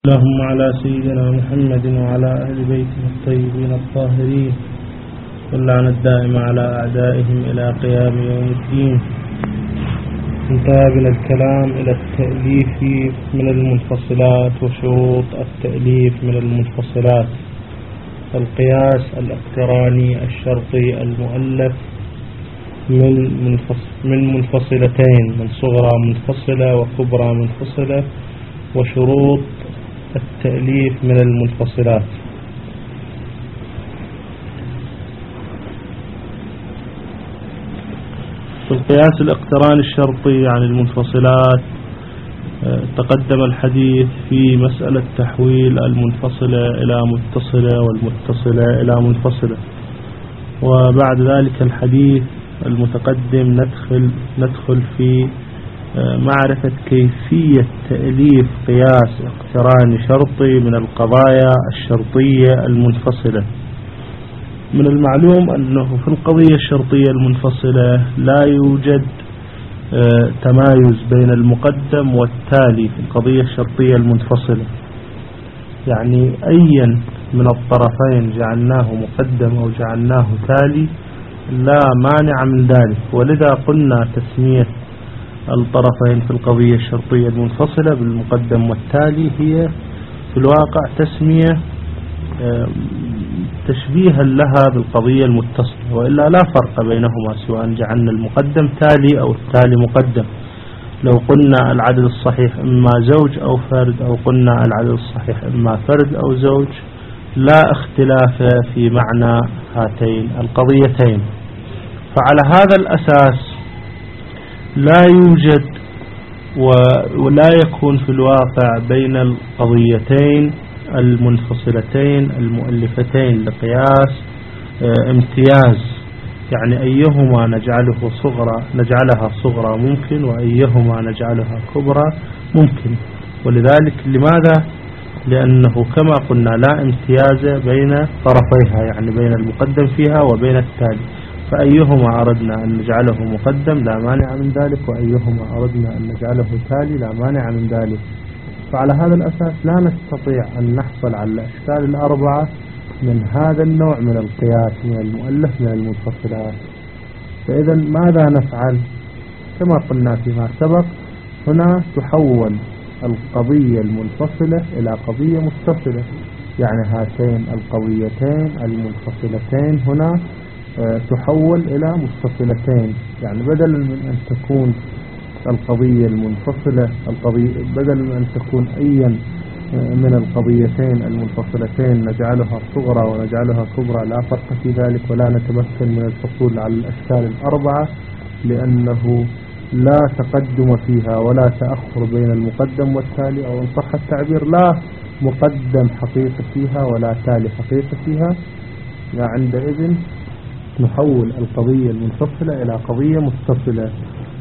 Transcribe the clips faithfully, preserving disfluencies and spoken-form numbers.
اللهم على سيدنا محمد وعلى أهل بيته الطيبين الطاهرين واللعن الدائم على أعدائهم إلى قيام يوم الدين. انتهى بنا الكلام إلى التأليف من المنفصلات وشروط التأليف من المنفصلات. القياس الاقتراني الشرطي المؤلف من من منفصلتين، من صغرى منفصلة وكبرى منفصلة، وشروط التأليف من المنفصلات. في القياس الاقتراني الشرطي عن المنفصلات تقدم الحديث في مسألة تحويل المنفصلة إلى متصلة والمتصلة إلى منفصلة، وبعد ذلك الحديث المتقدم ندخل ندخل في معرفة كيفية تأليف قياس اقتراني شرطي من القضايا الشرطية المنفصلة. من المعلوم أنه في القضية الشرطية المنفصلة لا يوجد تمايز بين المقدم والتالي في القضية الشرطية المنفصلة، يعني أيا من الطرفين جعلناه مقدم أو جعلناه تالي لا مانع من ذلك. ولذا قلنا تسمية الطرفين في القضية الشرطية المنفصلة بالمقدم والتالي هي في الواقع تسمية تشبيها لها بالقضية المتصلة، وإلا لا فرق بينهما سواء جعلنا المقدم تالي أو التالي مقدم. لو قلنا العدد الصحيح إما زوج أو فرد، أو قلنا العدد الصحيح إما فرد أو زوج، لا اختلاف في معنى هاتين القضيتين. فعلى هذا الأساس لا يوجد ولا يكون في الواقع بين القضيتين المنفصلتين المؤلفتين لقياس امتياز، يعني أيهما نجعله صغرى نجعلها صغرى ممكن، وأيهما نجعلها كبرى ممكن. ولذلك لماذا؟ لأنه كما قلنا لا امتياز بين طرفيها، يعني بين المقدم فيها وبين التالي، فأيهما أردنا أن نجعله مقدم لا مانع من ذلك، وأيهما أردنا أن نجعله تالي لا مانع من ذلك. فعلى هذا الأساس لا نستطيع أن نحصل على الأشكال الأربعة من هذا النوع من القياس من المؤلف من المنفصلات. فإذا ماذا نفعل؟ كما قلنا فيما سبق، هنا تحول القضية المنفصلة إلى قضية متصلة، يعني هاتين القضيتين المنفصلتين هنا تحول إلى متصلتين، يعني بدلا من أن تكون القضية المنفصلة القضية بدل من أن تكون أيا من القضيتين المنفصلتين نجعلها صغرى ونجعلها كبرى، لا فرق في ذلك، ولا نتمكن من الحصول على الأشكال الأربعة، لأنه لا تقدم فيها ولا تأخر بين المقدم والتالي، أو إن صح التعبير لا مقدم حقيقي فيها ولا تالي حقيقي فيها. عندئذ نحول القضية المنفصلة إلى قضية متصلة.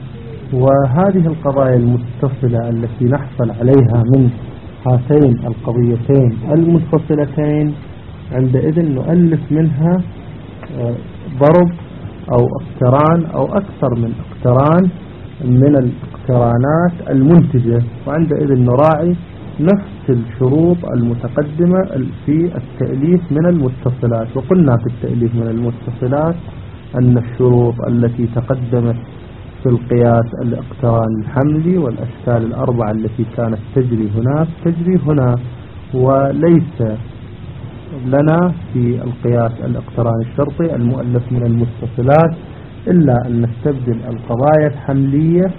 وهذه القضايا المتصلة التي نحصل عليها من هاتين القضيتين المنفصلتين عندئذ نؤلف منها ضرب أو اقتران أو أكثر من اقتران من الاقترانات المنتجة، وعندئذ نراعي نفس الشروط المتقدمة في التأليف من المتصلات. وقلنا في التأليف من المتصلات أن الشروط التي تقدمت في القياس الاقتران الحملي والأشكال الأربعة التي كانت تجري هناك تجري هنا، وليس لنا في القياس الاقتران الشرطي المؤلف من المتصلات إلا أن نستبدل القضايا الحملية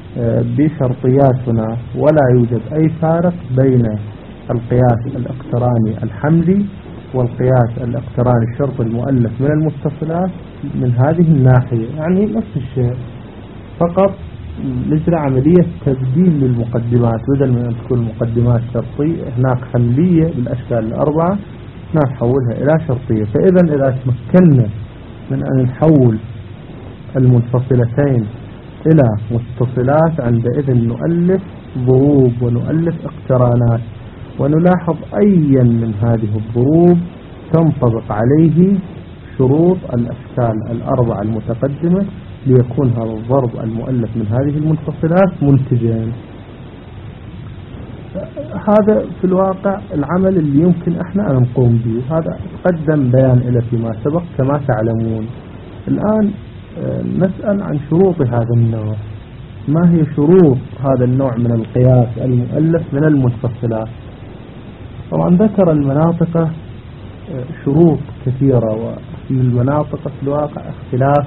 بشرطياتنا، ولا يوجد أي فارق بين القياس الاقتراني الحملي والقياس الاقتراني الشرطي المؤلف من المتصلات من هذه الناحية، يعني نفس الشيء، فقط نجرى عملية تبديل للمقدمات، بدل من أن تكون المقدمات شرطية هناك حملية بالأشكال الأربعة نحولها إلى شرطية. فإذا إذا تمكنا من أن نحول المنفصلتين إلى متصلات عندئذ نؤلف ضروب ونؤلف اقترانات، ونلاحظ أيا من هذه الضروب تنطبق عليه شروط الأشكال الأربعة المتقدمة ليكون هذا الضرب المؤلف من هذه المنفصلات منتجين. هذا في الواقع العمل اللي يمكن احنا أن نقوم به. هذا تقدم بيان إلى فيما سبق كما تعلمون. الآن نسأل عن شروط هذا النوع. ما هي شروط هذا النوع من القياس المؤلف من المنفصلات؟ طبعا ذكر المناطق شروط كثيرة، وفي المناطق في الواقع اختلاف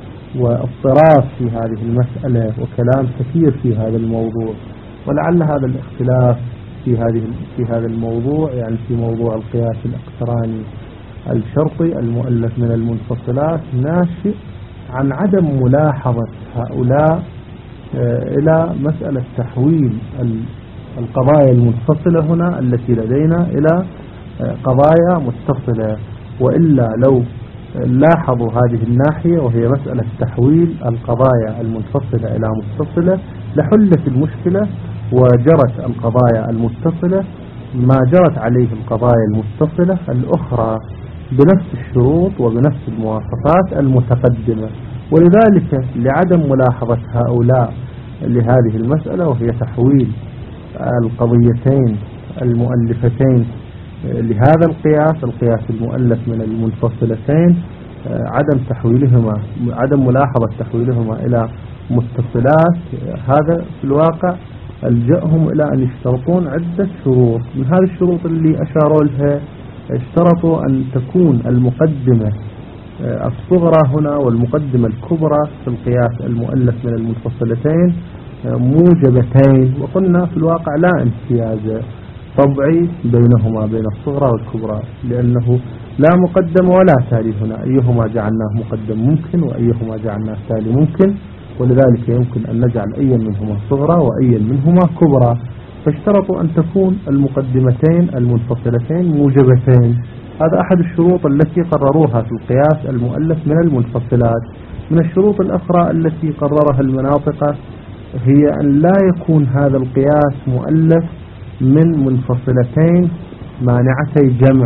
واضطراب في هذه المسألة وكلام كثير في هذا الموضوع، ولعل هذا الاختلاف في هذه في هذا الموضوع يعني في موضوع القياس الاقتراني الشرطي المؤلف من المنفصلات ناشئ عن عدم ملاحظة هؤلاء إلى مسألة تحويل القضايا المنفصلة هنا التي لدينا إلى قضايا متصلة. وإلا لو لاحظوا هذه الناحية وهي مسألة تحويل القضايا المنفصلة إلى متصلة لحلت المشكلة وجرت القضايا المتصلة ما جرت عليه القضايا المتصلة الأخرى بنفس الشروط وبنفس المواصفات المتقدمة. ولذلك لعدم ملاحظة هؤلاء لهذه المسألة وهي تحويل القضيتين المؤلفتين لهذا القياس القياس المؤلف من المنفصلتين عدم تحويلهما عدم ملاحظة تحويلهما إلى متصلات، هذا في الواقع ألجأهم إلى أن يشترطون عدة شروط. من هذه الشروط اللي أشاروا لها اشترطوا أن تكون المقدمة الصغرى هنا والمقدمة الكبرى في القياس المؤلف من المنفصلتين موجبتين، وقلنا في الواقع لا امتياز طبعي بينهما بين الصغرى والكبرى، لأنه لا مقدم ولا تالي هنا، أيهما جعلناه مقدم ممكن وأيهما جعلناه تالي ممكن، ولذلك يمكن أن نجعل أي منهما صغرى وأي منهما كبرى. فاشترطوا أن تكون المقدمتين المنفصلتين موجبتين. هذا أحد الشروط التي قرروها في القياس المؤلف من المنفصلات. من الشروط الأخرى التي قررها المناطق هي أن لا يكون هذا القياس مؤلف من منفصلتين مانعتي جمع.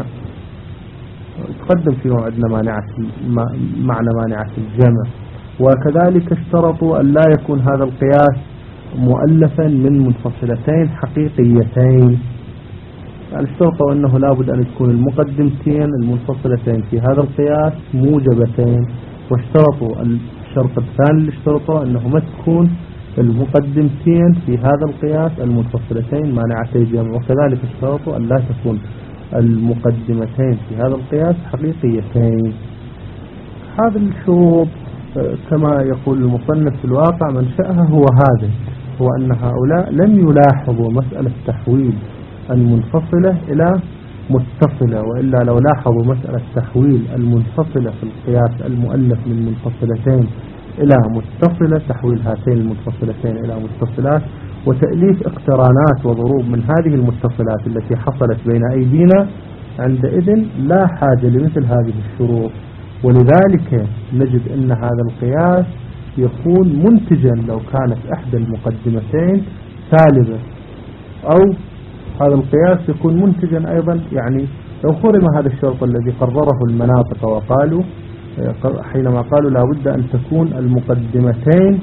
تقدم في موعدنا مانعة معنى مانعة الجمع. وكذلك اشترطوا أن لا يكون هذا القياس مؤلفا من منفصلتين حقيقيتين، يعني اشترطوا أنه لابد أن تكون المقدمتين المنفصلتين في هذا القياس موجبتين. واشترطوا الشرط الثاني اللي اشترطوا أنه ما تكون المقدمتين في هذا القياس المنفصلتين مانعتي جمع. وكذلك اشترطوا أن لا تكون المقدمتين في هذا القياس حقيقيتين. هذه الشروط كما يقول المصنف في الواقع منشأها هو هذا، هو أن هؤلاء لم يلاحظوا مسألة تحويل المنفصلة إلى متصلة، وإلا لو لاحظوا مسألة تحويل المنفصلة في القياس المؤلف من منفصلتين إلى متصلة، تحويل هاتين المنفصلتين إلى متصلات وتأليف اقترانات وضروب من هذه المتصلات التي حصلت بين أيدينا، عندئذ لا حاجة لمثل هذه الشروط. ولذلك نجد أن هذا القياس يكون منتجا لو كانت إحدى المقدمتين سالبة، أو هذا القياس يكون منتجا أيضا يعني لو خرم هذا الشرط الذي قرره المناطق وقالوا حينما قالوا لا بد أن تكون المقدمتين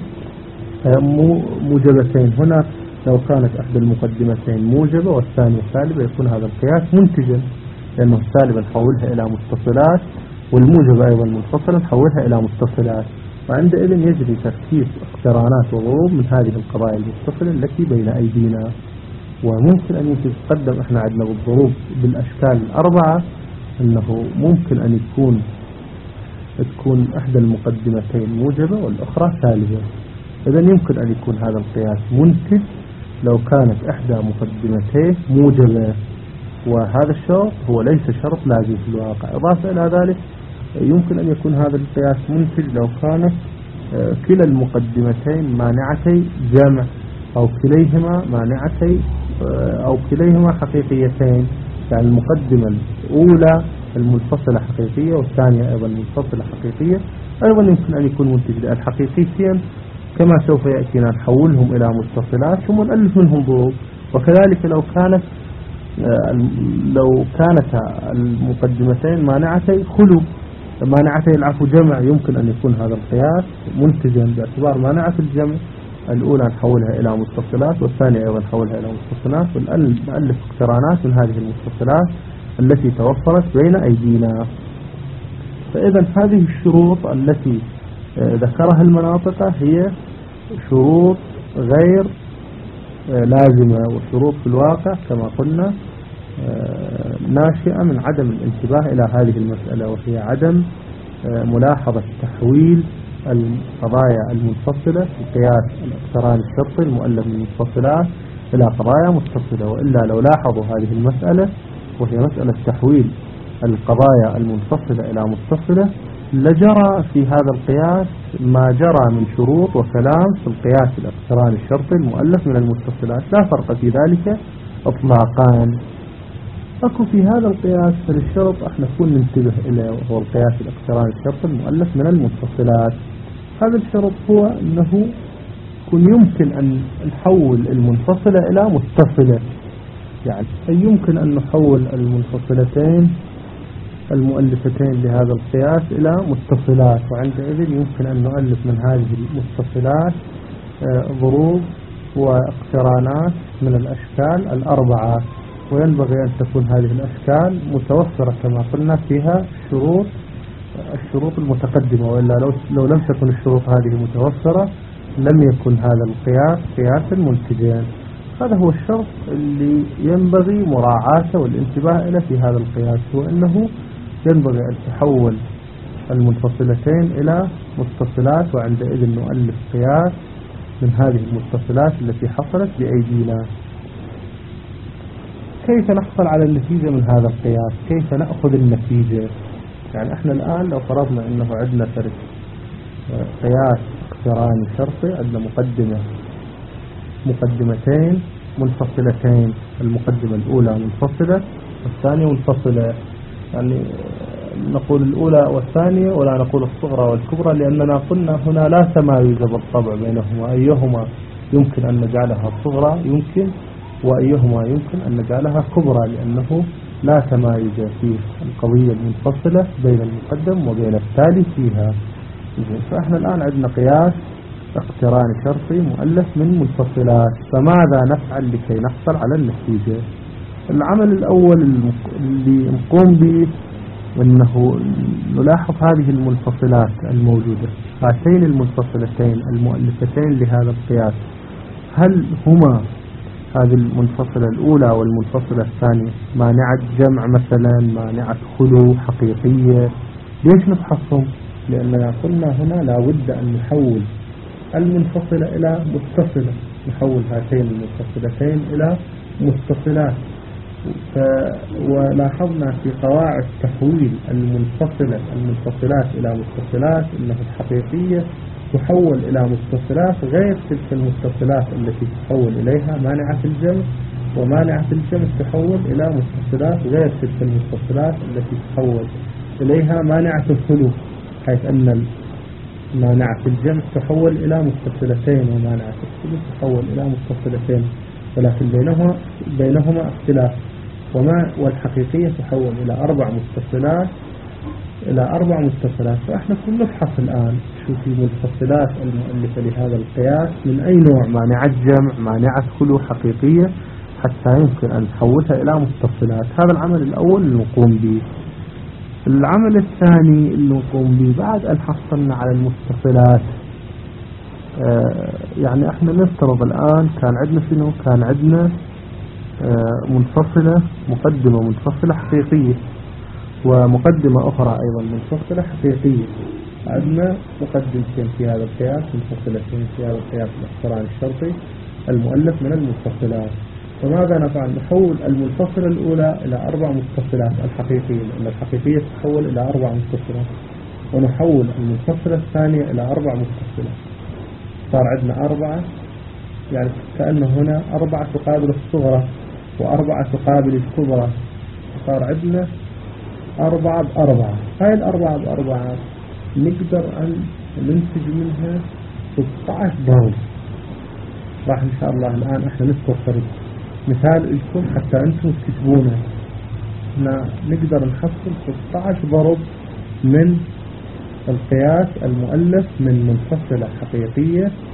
موجبتين. هنا لو كانت إحدى المقدمتين موجبة والثانية سالبة يكون هذا القياس منتجا، لأنه السالبة نحولها إلى متصلات والموجبة أيضا منفصلة نحولها إلى متصلات، وعندئذ يجري تركيب اقترانات وضروب من هذه القضايا المتصلة التي بين أيدينا. وممكن أن يتقدم احنا عندنا بالضروب بالأشكال الأربعة أنه ممكن أن يكون تكون إحدى المقدمتين موجبة والأخرى سالبة. إذا يمكن أن يكون هذا القياس منتج لو كانت إحدى مقدمتين موجبة، وهذا الشرط هو ليس شرط لازم في الواقع. إضافة إلى ذلك يمكن أن يكون هذا القياس منتج لو كانت كلا المقدمتين مانعتي جمع أو كليهما مانعتي أو كليهما حقيقيتين، يعني المقدمة الأولى المنفصلة حقيقية والثانية أيضا منفصلة حقيقية، أيضا يمكن أن يكون منتج الحقيقيتين كما سوف يأتينا نحولهم إلى متصلات ثم نألف منهم ضروب. وكذلك لو كانت لو كانت المقدمتين مانعتي خلو مانعتي العفو جمع، يمكن أن يكون هذا القياس منتجا باعتبار مانعة الجمع الأولى نحولها إلى متصلات والثانية أيضا نحولها إلى متصلات، ونألف اقترانات من هذه المتصلات التي توفرت بين أيدينا. فإذا هذه الشروط التي ذكرها المناطق هي شروط غير لازمة، وشروط في الواقع كما قلنا ناشئة من عدم الانتباه إلى هذه المسألة، وهي عدم ملاحظة تحويل القضايا المنفصلة في قياس الاقتران الشرطي المؤلف من المنفصلات إلى قضايا متصلة. وإلا لو لاحظوا هذه المسألة وهي مسألة تحويل القضايا المنفصلة إلى متصلة لجرى في هذا القياس ما جرى من شروط وكلام في القياس الاقتران الشرطي المؤلف من المتصلات، لا فرق في ذلك اطلاقا. أكو في هذا القياس فالشرط احنا نكون ننتبه إليه، وهو القياس الاقتران الشرطي المؤلف من المتصلات. هذا الشرط هو أنه يكون يمكن أن نحول المنفصلة إلى متصلة، يعني يمكن أن نحول المنفصلتين المؤلفتين لهذا القياس إلى متصلات، وعندئذ يمكن أن نؤلف من هذه المتصلات ضروب واقترانات من الأشكال الأربعة. وينبغي أن تكون هذه الأشكال متوفرة كما قلنا فيها شروط الشروط المتقدمة، وإلا لو, لو لم تكن الشروط هذه متوفرة لم يكن هذا القياس قياسا منتجا. هذا هو الشرط اللي ينبغي مراعاته والانتباه إليه في هذا القياس، وأنه ينبغي أن تحول المنفصلتين إلى متصلات، وعندئذ نؤلف قياس من هذه المتصلات التي حصلت بأيدينا. كيف نحصل على النتيجة من هذا القياس؟ كيف نأخذ النتيجة؟ يعني احنا الآن لو فرضنا أنه عندنا فرق قياس اقتراني شرطي، عندنا مقدمة مقدمتين منفصلتين، المقدمة الأولى منفصلة والثانية منفصلة، يعني نقول الأولى والثانية ولا نقول الصغرى والكبرى، لأننا قلنا هنا لا تمايز بالطبع بينهما، أيهما يمكن أن نجعلها صغرى يمكن، وأيهما يمكن أن نجعلها كبرى، لأنه لا تمايز في القضية المنفصلة بين المقدم وبين التالي فيها. فإحنا الآن عندنا قياس اقتران شرطي مؤلف من منفصلات، فماذا نفعل لكي نحصل على النتيجة؟ العمل الأول اللي نقوم به أنه نلاحظ هذه المنفصلات الموجودة، هاتين المنفصلتين المؤلفتين لهذا القياس، هل هما هذه المنفصلة الأولى والمنفصلة الثانية مانعة جمع مثلا، مانعة خلو، حقيقية؟ ليش نفحصهم؟ لأننا قلنا هنا لا بد أن نحول المنفصلة إلى متصلة، نحول هاتين المنفصلتين إلى متصلات. ولاحظنا في قواعد تحويل المنفصلة المنفصلات إلى متصلات أنه الحقيقية تحول إلى متصلات غير تلك المتصلات التي تحول إليها مانعة الجمع، ومانعة الجمع تحول إلى متصلات غير تلك المتصلات التي تحول إليها مانعة الخلو، حيث أن مانعة الجمع تحول إلى متصلتين ومانعة الخلو تحول إلى متصلتين، ولكن بينهما بينهما اختلاف. وما والحقيقية تحول إلى أربع متصلات إلى أربع متصلات. فإحنا كنا نفحص الآن شو في المنفصلات المؤلفة لهذا القياس من أي نوع، مانعة جمع، مانعة خلو، حقيقية، حتى يمكن أن نحولها إلى متصلات. هذا العمل الأول اللي نقوم به. العمل الثاني اللي نقوم به بعد أن حصلنا على المتصلات، آه يعني احنا نفترض الآن كان عندنا شنو؟ كان عندنا آه منفصلة، مقدمة منفصلة حقيقية، ومقدمة أخرى أيضا منفصلة حقيقية. عندنا مقدمتين في هذا القياس، منفصلتين في هذا القياس الاقتران الشرطي المؤلف من المتصلات. فماذا نفعل؟ نحول المنفصلة الأولى إلى أربع متصلات الحقيقية، لأن الحقيقية تحول إلى أربع متصلات، ونحول المنفصلة الثانية إلى أربع متصلات. صار عندنا أربعة، يعني كأنه هنا أربعة تقابل الصغرى وأربعة تقابل الكبرى، صار عندنا أربعة بأربعة. هاي الأربعة بأربعة نقدر أن ننتج منها ستة عشر ضرب. راح إن شاء الله الآن إحنا نذكر فرق مثال لكم حتى أنتم تكتبونه. إحنا نقدر نحصل ستة عشر ضرب من القياس المؤلف من منفصلة حقيقية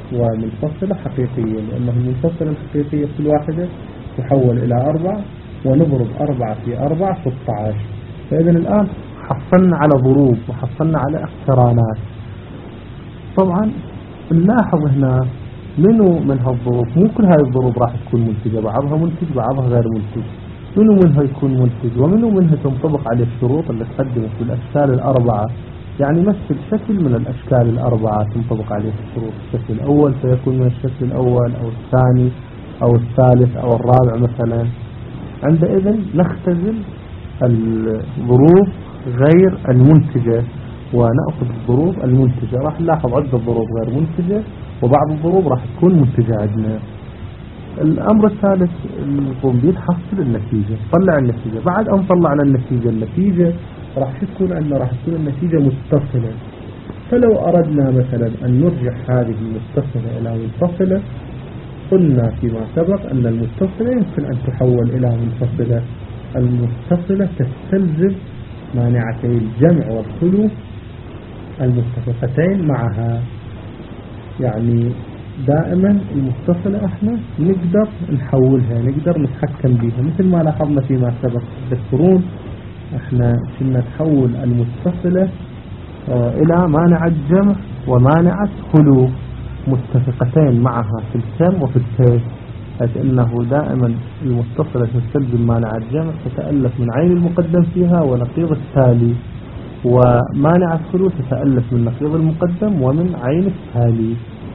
ومنفصلة حقيقية، لأنه المنفصلة الحقيقية كل واحدة تحول إلى أربعة، ونضرب أربعة في أربعة ستة عشر. فإذا الآن حصلنا على ضروب وحصلنا على اقترانات. طبعا نلاحظ هنا منو من هالضروب، مو كل هذه الضروب راح تكون منتجة، بعضها منتج بعضها غير منتج. منو منها يكون منتج ومنو منها تنطبق عليه الشروط اللي تقدمت بالأشكال الأربعة، يعني مثل شكل من الأشكال الأربعة تنطبق عليه الشروط. الشكل الأول سيكون من الشكل الأول أو الثاني أو الثالث أو الرابع مثلا. عندئذ نختزل الظروف غير المنتجة ونأخذ الظروف المنتجة. راح نلاحظ عدة ظروف غير منتجة وبعض الظروف راح تكون منتجة عندنا. الأمر الثالث نقوم به تحصل النتيجة، طلع النتيجة. بعد أن طلعنا النتيجة النتيجة راح تكون عندنا راح تكون النتيجة متصلة. فلو أردنا مثلا أن نرجح هذه المتصلة إلى منفصلة، قلنا فيما سبق أن المتصلة يمكن أن تحول إلى منفصلة. المتصلة تستلزم مانعتي الجمع والخلو المتفقتين معها. يعني دائما المتصلة احنا نقدر نحولها، نقدر نتحكم بها، مثل ما لاحظنا فيما سبق. تذكرون احنا كنا نحول المتصلة اه الى مانعة جمع ومانعة خلو متفقتين معها في الكم وفي الكيف، حيث انه دائما المتصلة تستلزم مانعة جمع تتألف من عين المقدم فيها ونقيض التالي، ومانعة خلو تتألف من نقيض المقدم ومن عين التالي.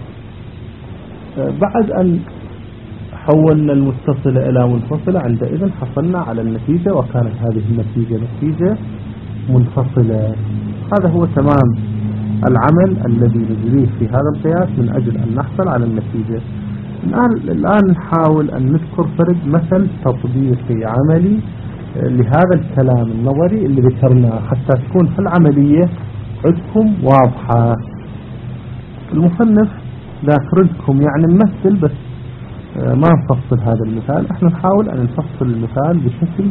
بعد أن حولنا المتصلة إلى منفصلة عندئذ حصلنا على النتيجة، وكانت هذه النتيجة نتيجة منفصلة. هذا هو تمام العمل الذي نجريه في هذا القياس من أجل أن نحصل على النتيجة. الآن الآن نحاول أن نذكر فرد مثل تطبيقي عملي لهذا الكلام النظري اللي ذكرناه حتى تكون العملية عندكم واضحة. المصنف ذاكر لكم يعني نمثل بس ما نفصل هذا المثال. احنا نحاول أن نفصل المثال بشكل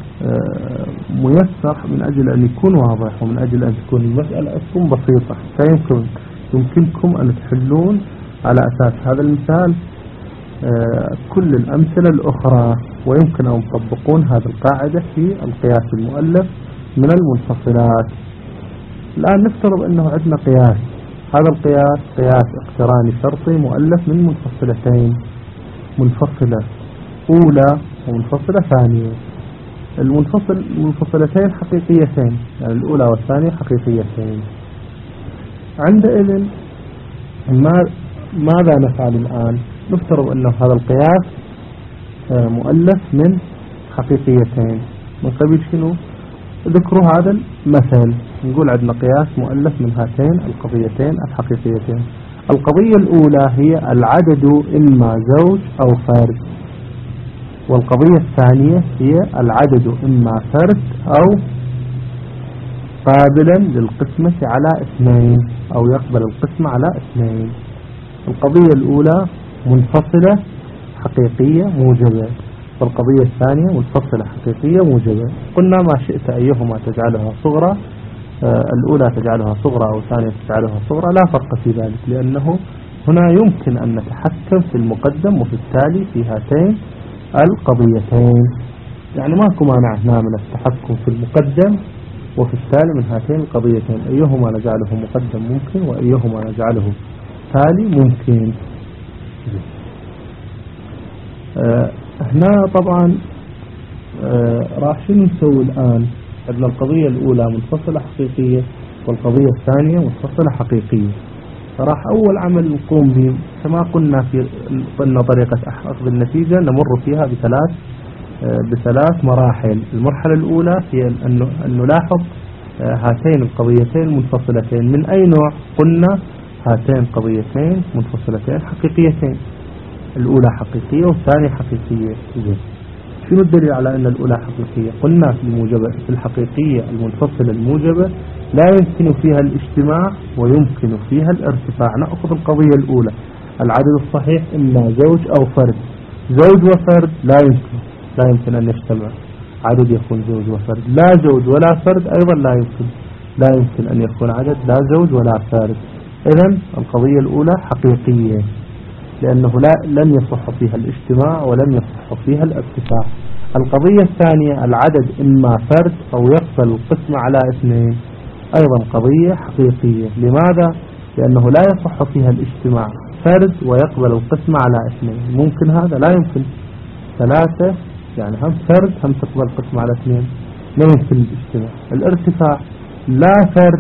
ميسر من أجل أن يكون واضح ومن أجل أن تكون المسألة أصلا بسيطة، فيمكن يمكنكم أن تحلون على أساس هذا المثال كل الأمثلة الأخرى، ويمكن أن تطبقون هذه القاعدة في القياس المؤلف من المنفصلات. الآن نفترض أنه عندنا قياس، هذا القياس قياس اقتراني شرطي مؤلف من منفصلتين، منفصلة أولى ومنفصلة ثانية. المنفصل المنفصلتين حقيقيتين، يعني الأولى والثانية حقيقيتين. عندئذ ماذا نفعل الآن؟ نفترض أنه هذا القياس مؤلف من حقيقيتين. من قبيل شنو؟ ذكروا هذا المثل، نقول عندنا قياس مؤلف من هاتين القضيتين الحقيقيتين. القضية الأولى هي العدد إما زوج أو فرد، والقضية الثانية هي العدد إما فرد أو قابلا للقسمة على اثنين أو يقبل القسمة على اثنين. القضية الأولى منفصلة حقيقية موجبة، والقضية الثانية منفصلة حقيقية موجبة. قلنا ما شئت أيهما تجعلها صغرى، آه الأولى تجعلها صغرى أو الثانية تجعلها صغرى، لا فرق في ذلك، لأنه هنا يمكن أن نتحكم في المقدم وفي التالي في هاتين القضيتين. يعني ماكو مانع هنا من التحكم في المقدم وفي التالي من هاتين القضيتين، أيهما نجعله مقدم ممكن وأيهما نجعله تالي ممكن. آه هنا طبعا آه راح شنو نسوي الآن؟ عندنا القضية الأولى منفصلة حقيقية والقضية الثانية منفصلة حقيقية. فراح أول عمل نقوم به كما قلنا في قلنا طريقة أخذ النتيجة نمر فيها بثلاث آه بثلاث مراحل. المرحلة الأولى هي أن نلاحظ آه هاتين القضيتين المنفصلتين من أي نوع. قلنا هاتين قضيتين منفصلتين حقيقيتين، الأولى حقيقية والثانية حقيقية. شنو الدليل على أن الأولى حقيقية؟ قلنا في الموجبة في الحقيقية المنفصلة الموجبة لا يمكن فيها الاجتماع ويمكن فيها الارتفاع. نأخذ القضية الأولى، العدد الصحيح إما زوج أو فرد. زوج وفرد لا يمكن لا يمكن أن يجتمع عدد يكون زوج وفرد، لا زوج ولا فرد أيضا لا يمكن لا يمكن أن يكون عدد لا زوج ولا فرد. إذن القضية الأولى حقيقية لأنه لا لم يصح فيها الاجتماع ولم يصح فيها الارتفاع. القضية الثانية العدد إما فرد أو يقبل القسم على اثنين، أيضا قضية حقيقية. لماذا؟ لأنه لا يصح فيها الاجتماع، فرد ويقبل القسم على اثنين، ممكن هذا؟ لا يمكن. ثلاثة يعني هم فرد هم تقبل القسم على اثنين، لا يمكن الاجتماع. الارتفاع لا فرد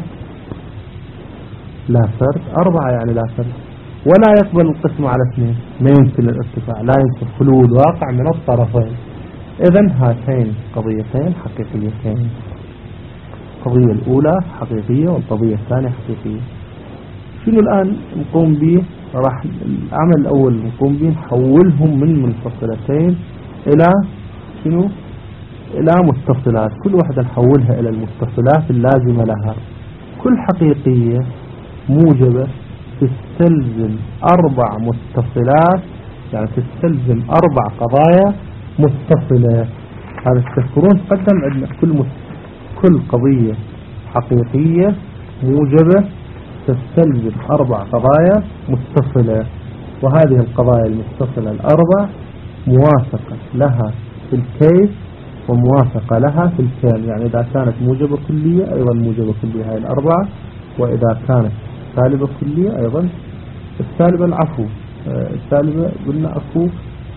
لا فرد أربعة يعني لا فرد ولا يقبل القسم على اثنين، ما يمكن الارتفاع، لا يمكن خلو الواقع من الطرفين. إذن هاتين قضيتين حقيقيتين، القضية الأولى حقيقية والقضية الثانية حقيقية. شنو الآن نقوم به؟ راح العمل الأول نقوم به نحولهم من منفصلتين إلى شنو؟ إلى متصلات، كل واحدة نحولها إلى المتصلات اللازمة لها. كل حقيقية موجبة تستلزم أربع متصلات، يعني تستلزم أربع قضايا متصلة. هذا تذكرون تقدم عندنا كل مت... كل قضية حقيقية موجبة تستلزم أربع قضايا متصلة، وهذه القضايا المتصلة الأربع موافقة لها في الكيف وموافقة لها في الكام. يعني إذا كانت موجبة كلية أيضا موجبة كلية هاي الأربعة، وإذا كانت سالبة كلية أيضا السالبة العفو. السالبة قلنا أكو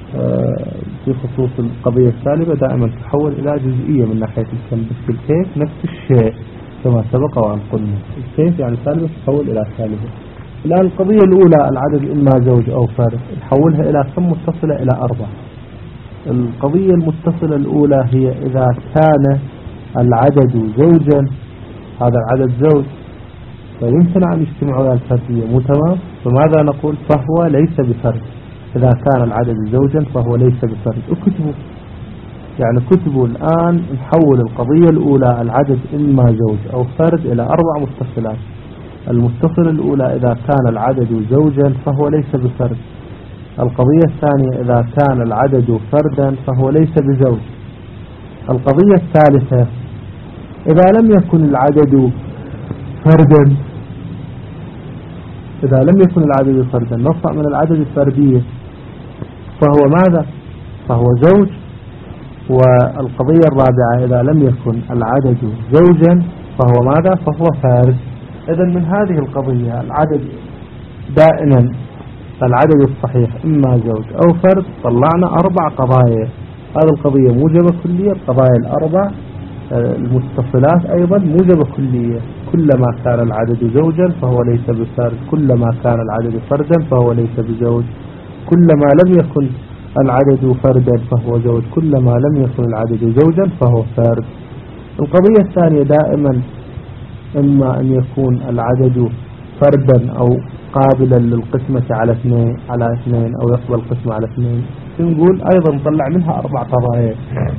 في خصوص القضية السالبة دائما تحول إلى جزئية من ناحية الكم، بس الكيف نفس الشيء كما سبق وأن قلنا، الكيف يعني سالبة تحول إلى سالبة. الآن القضية الأولى العدد إما زوج أو فرد، نحولها إلى كم متصلة؟ إلى أربع. القضية المتصلة الأولى هي إذا كان العدد زوجا، هذا العدد زوج فيمكن أن يجتمعوا على الفردية، مو تمام؟ فماذا نقول؟ فهو ليس بفرد. إذا كان العدد زوجا فهو ليس بفرد. وكتبوا يعني كتبوا الآن نحول القضية الأولى العدد إما زوج أو فرد إلى أربع متصلات. المتصلة الأولى إذا كان العدد زوجا فهو ليس بفرد. القضية الثانية إذا كان العدد فردا فهو ليس بزوج. القضية الثالثة إذا لم يكن العدد فردا، إذا لم يكن العدد فردا نطلع من العدد الفردية فهو ماذا؟ فهو زوج. والقضية الرابعة إذا لم يكن العدد زوجا فهو ماذا؟ فهو فرد. إذن من هذه القضية العدد دائما العدد الصحيح إما زوج أو فرد، طلعنا أربع قضايا. هذه القضية موجبة كلية، القضايا الأربع المتصلات أيضا موجبة كلية. كلما كان العدد زوجا فهو ليس بفرد، كلما كان العدد فردا فهو ليس بزوج، كلما لم يكن العدد فردا فهو زوج، كلما لم يكن العدد زوجا فهو فرد. القضية الثانية دائما إما أن يكون العدد فردا أو قابلا للقسمة على اثنين على اثنين أو يقبل القسمة على اثنين. نقول أيضا نطلع منها أربع قضايا.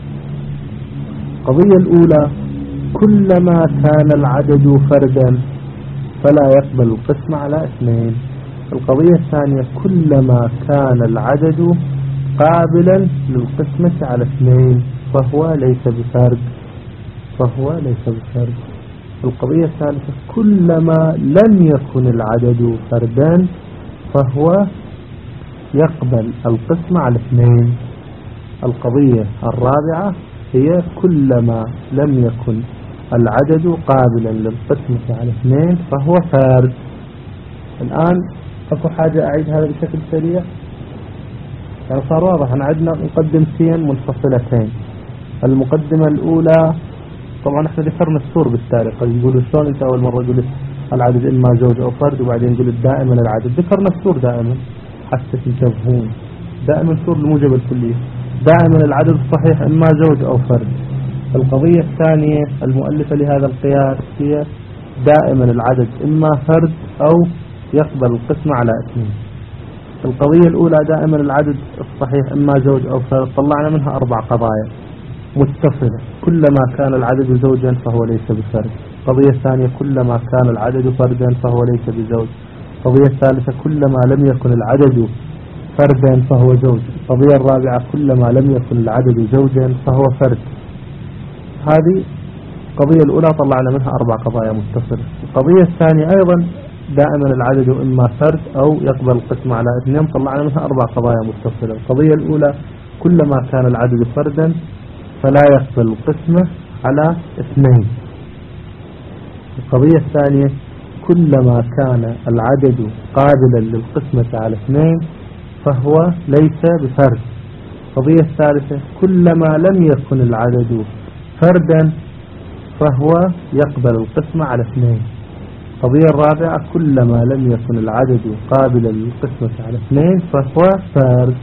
القضية الأولى كلما كان العدد فردا فلا يقبل القسمة على اثنين. القضية الثانية كلما كان العدد قابلا للقسمة على اثنين فهو ليس بفرد فهو ليس بفرد. القضية الثالثة كلما لم يكن العدد فردا فهو يقبل القسمة على اثنين. القضية الرابعة هي كلما لم يكن العدد قابلا للقسمة على اثنين فهو فرد. الآن أكو حاجة أعيد هذا بشكل سريع، يعني صار واضح. أنا عندنا مقدمتين منفصلتين. المقدمة الأولى طبعا احنا ذكرنا السور بالتاريخ، يقولوا شلون انت أول مرة قلت العدد إما زوج أو فرد وبعدين قلت دائما العدد. ذكرنا السور دائما حتى تنتبهون، دائما سور الموجب الكلية، دائما العدد الصحيح إما زوج أو فرد. القضية الثانية المؤلفة لهذا القياس هي دائما العدد إما فرد أو يقبل القسمة على اثنين. القضية الأولى دائما العدد الصحيح إما زوج أو فرد، طلعنا منها أربع قضايا متصلة. كلما كان العدد زوجا فهو ليس بفرد. القضية الثانية كلما كان العدد فردا فهو ليس بزوج. القضية الثالثة كلما لم يكن العدد فردا فهو زوج. القضية الرابعة كلما لم يكن العدد زوجا فهو فرد. هذه القضية الأولى طلعنا منها أربع قضايا متصلة. القضية الثانية أيضا دائما العدد إما فرد أو يقبل القسم على اثنين. طلعنا منها أربع قضايا متصلة. القضية الأولى كلما كان العدد فردا فلا يقبل القسمة على اثنين. القضية الثانية كلما كان العدد قابلا للقسمة على اثنين فهو ليس بفرد. القضية الثالثة كلما لم يكن العدد فردا فهو يقبل القسمة على اثنين. القضية الرابعة كلما لم يكن العدد قابلا للقسمة على اثنين فهو فرد.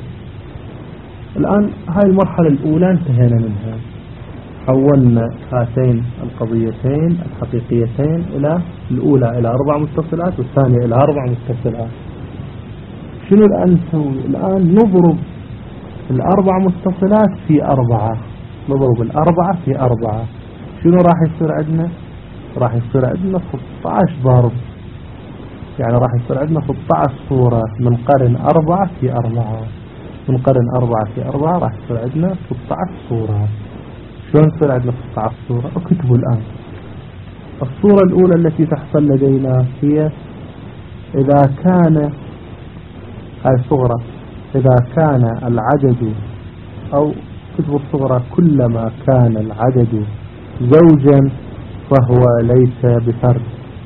الآن هاي المرحلة الأولى انتهينا منها، حولنا هاتين القضيتين الحقيقيتين إلى الأولى إلى أربع متصلات والثانية إلى أربع متصلات. شنو الآن نسوي؟ الآن نضرب الأربع متصلات في أربعة، نضرب الأربعة في أربعة. شنو راح يصير عندنا؟ راح يصير عندنا ستة عشر ضرب، يعني راح يصير عندنا ستة عشر صورة من قرن أربعة في أربعة، من قرن أربعة في أربعة راح يصير عندنا ستة عشر صورة. شلون يصير عندنا ستة عشر صورة؟ اكتبوا الآن. الصورة الأولى التي تحصل لدينا هي إذا كان، هاي صغرى، إذا كان العدد، أو كتبوا الصغرى كلما كان العدد زوجا فهو ليس بفرد.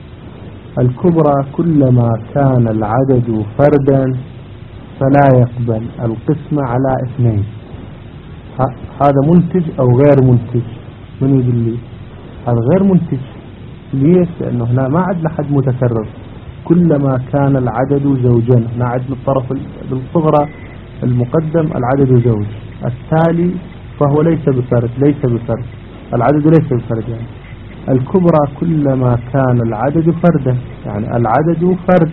الكبرى كلما كان العدد فردا فلا يقبل القسمة على اثنين. هذا منتج أو غير منتج؟ من يقول لي هذا غير منتج؟ ليش؟ لأنه هنا ما عندنا حد متكرر. كلما كان العدد زوجا، هنا عندنا الطرف بالصغرى المقدم العدد زوج، التالي فهو ليس بفرد، ليس بفرد، العدد ليس بفرد. يعني الكبرى كلما كان العدد فردا، يعني العدد فرد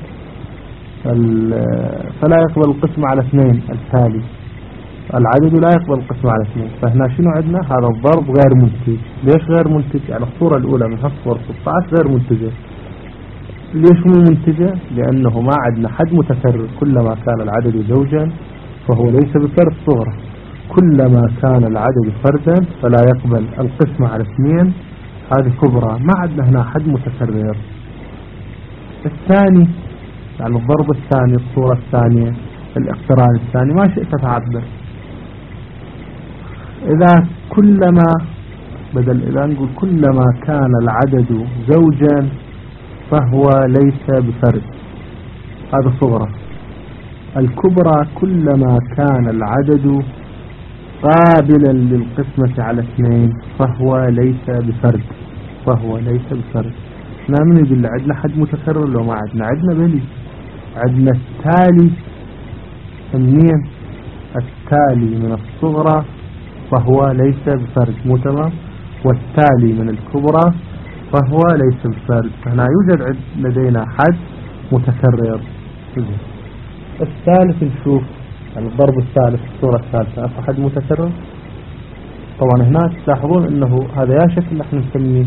فلا يقبل القسم على اثنين، التالي العدد لا يقبل القسم على اثنين. فهنا شنو عندنا؟ هذا الضرب غير منتج. ليش غير منتج؟ يعني الصورة الأولى من هالصور ستة عشر غير منتجة. ليش مو منتجة؟ لأنه ما عندنا حد متكرر. كلما كان العدد زوجا فهو ليس بفرد صغرى، كلما كان العدد فردا فلا يقبل القسم على اثنين، هذه كبرى. ما عندنا هنا حد متكرر. الثاني يعني الضرب الثاني، الصورة الثانية، الاقتران الثاني، ما شئت تعبر. إذا كلما، بدل إذا نقول كلما كان العدد زوجا فهو ليس بفرد، هذا صغرى. الكبرى كلما كان العدد قابلا للقسمة على اثنين فهو ليس بفرد، فهو ليس بفرد. لا من يقول عندنا حد متكرر لو ما عندنا؟ عندنا بلي، عندنا التالي منين؟ التالي من الصغرى فهو ليس بفرد، مو تمام؟ والتالي من الكبرى فهو ليس بفرد. هنا يوجد لدينا حد متكرر. الثالث نشوف يعني الضرب الثالث، الصورة الثالثة، أصبح حد متكرر. طبعا هنا تلاحظون أنه هذا يا شكل نحن نسميه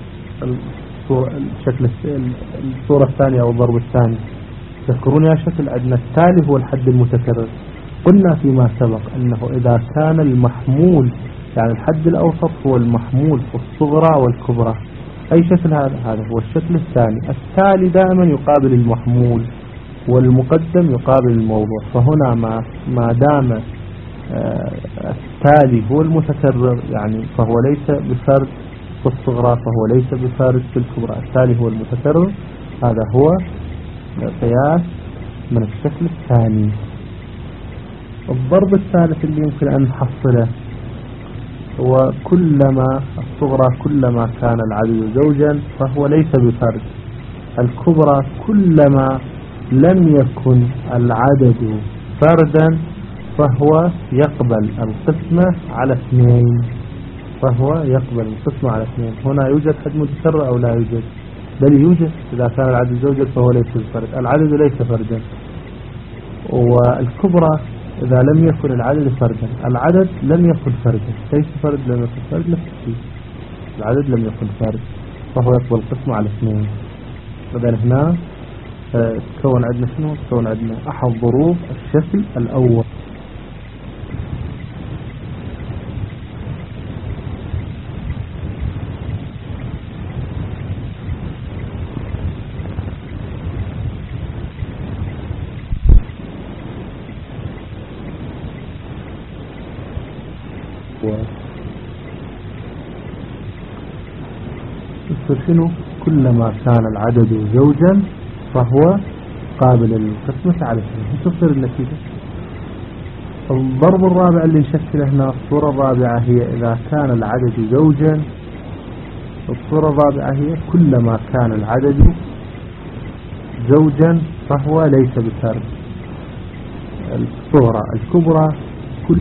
الشكل الصورة الثانية أو الضرب الثاني. تذكرون يا شكل عندنا التالي هو الحد المتكرر. قلنا فيما سبق أنه إذا كان المحمول، يعني الحد الأوسط هو المحمول في الصغرى والكبرى. أي شكل هذا؟ هذا هو الشكل الثاني. التالي دائما يقابل المحمول والمقدم يقابل الموضوع. فهنا ما ما دام التالي هو المتكرر يعني فهو ليس بفرد في الصغرى، فهو ليس بفرد في الكبرى. التالي هو المتكرر، هذا هو قياس من الشكل الثاني. الضرب الثالث اللي يمكن أن نحصله هو كلما الصغرى كلما كان العدد زوجا فهو ليس بفرد. الكبرى كلما لم يكن العدد فردا فهو يقبل القسمة على اثنين، فهو يقبل القسمة على اثنين. هنا يوجد حد متكرر أو لا يوجد؟ بل يوجد. إذا كان العدد زوجا فهو ليس بفرد، العدد ليس فردا. والكبرى إذا لم يكن العدد فردا، العدد لم يكن فردا. ليس فرد لم يكن فرد، نفس الشيء، العدد لم يكن فرد فهو يقبل القسمة على اثنين. إذا هنا تكون عندنا شنو؟ تكون عندنا أحد ظروف الشكل الأول. يصير شنو؟ كلما كان العدد زوجا فهو قابل للقسمة على اثنين. تصير النتيجة. الضرب الرابع اللي نشكله هنا الصورة الرابعة هي إذا كان العدد زوجا. الصورة الرابعة هي كلما كان العدد زوجا فهو ليس بفرد. الصورة الكبرى كل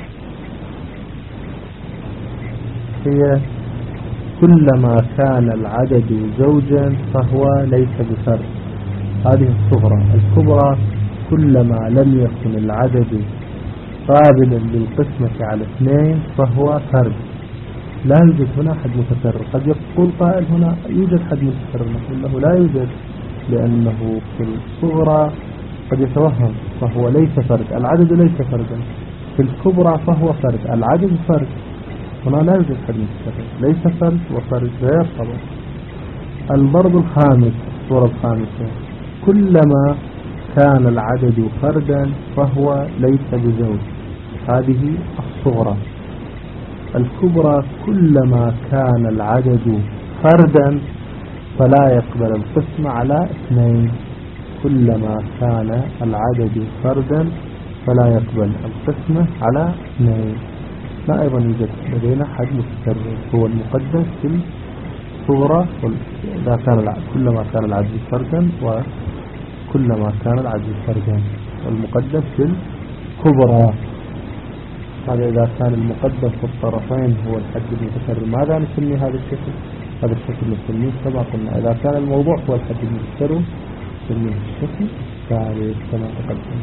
هي كلما كان العدد زوجا فهو ليس بفرد. هذه الصغرى. الكبرى كلما لم يكن العدد قابلا للقسمة على اثنين فهو فرد. لا يوجد هنا حد متكرر. قد يقول قائل هنا يوجد حد متكرر، نقول له لا يوجد، لأنه في الصغرى قد يتوهم فهو ليس فرد، العدد ليس فردا. في الكبرى فهو فرد، العدد فرد. هنا لا يوجد حد متكرر، ليس فرد وفرد غير طبعا. الضرب الخامس، الصورة الخامسة، كلما كان العدد فردا فهو ليس بزوج. هذه الصغرى. الكبرى كلما كان العدد فردا فلا يقبل القسم على اثنين. كلما كان العدد فردا فلا يقبل القسمة على اثنين. لا أيضا يوجد لدينا حد متكرر هو المقدم في الصغرى. إذا كان كلما كان العدد فردا وكلما كان العدد فردا، والمقدم في الكبرى. هذا إذا كان المقدم في الطرفين هو الحد المتكرر. ماذا نسمي هذا الشكل؟ هذا الشكل نسميه كما قلنا إذا كان الموضوع هو الحد المتكرر نسميه الشكل الثالث كما تقدم.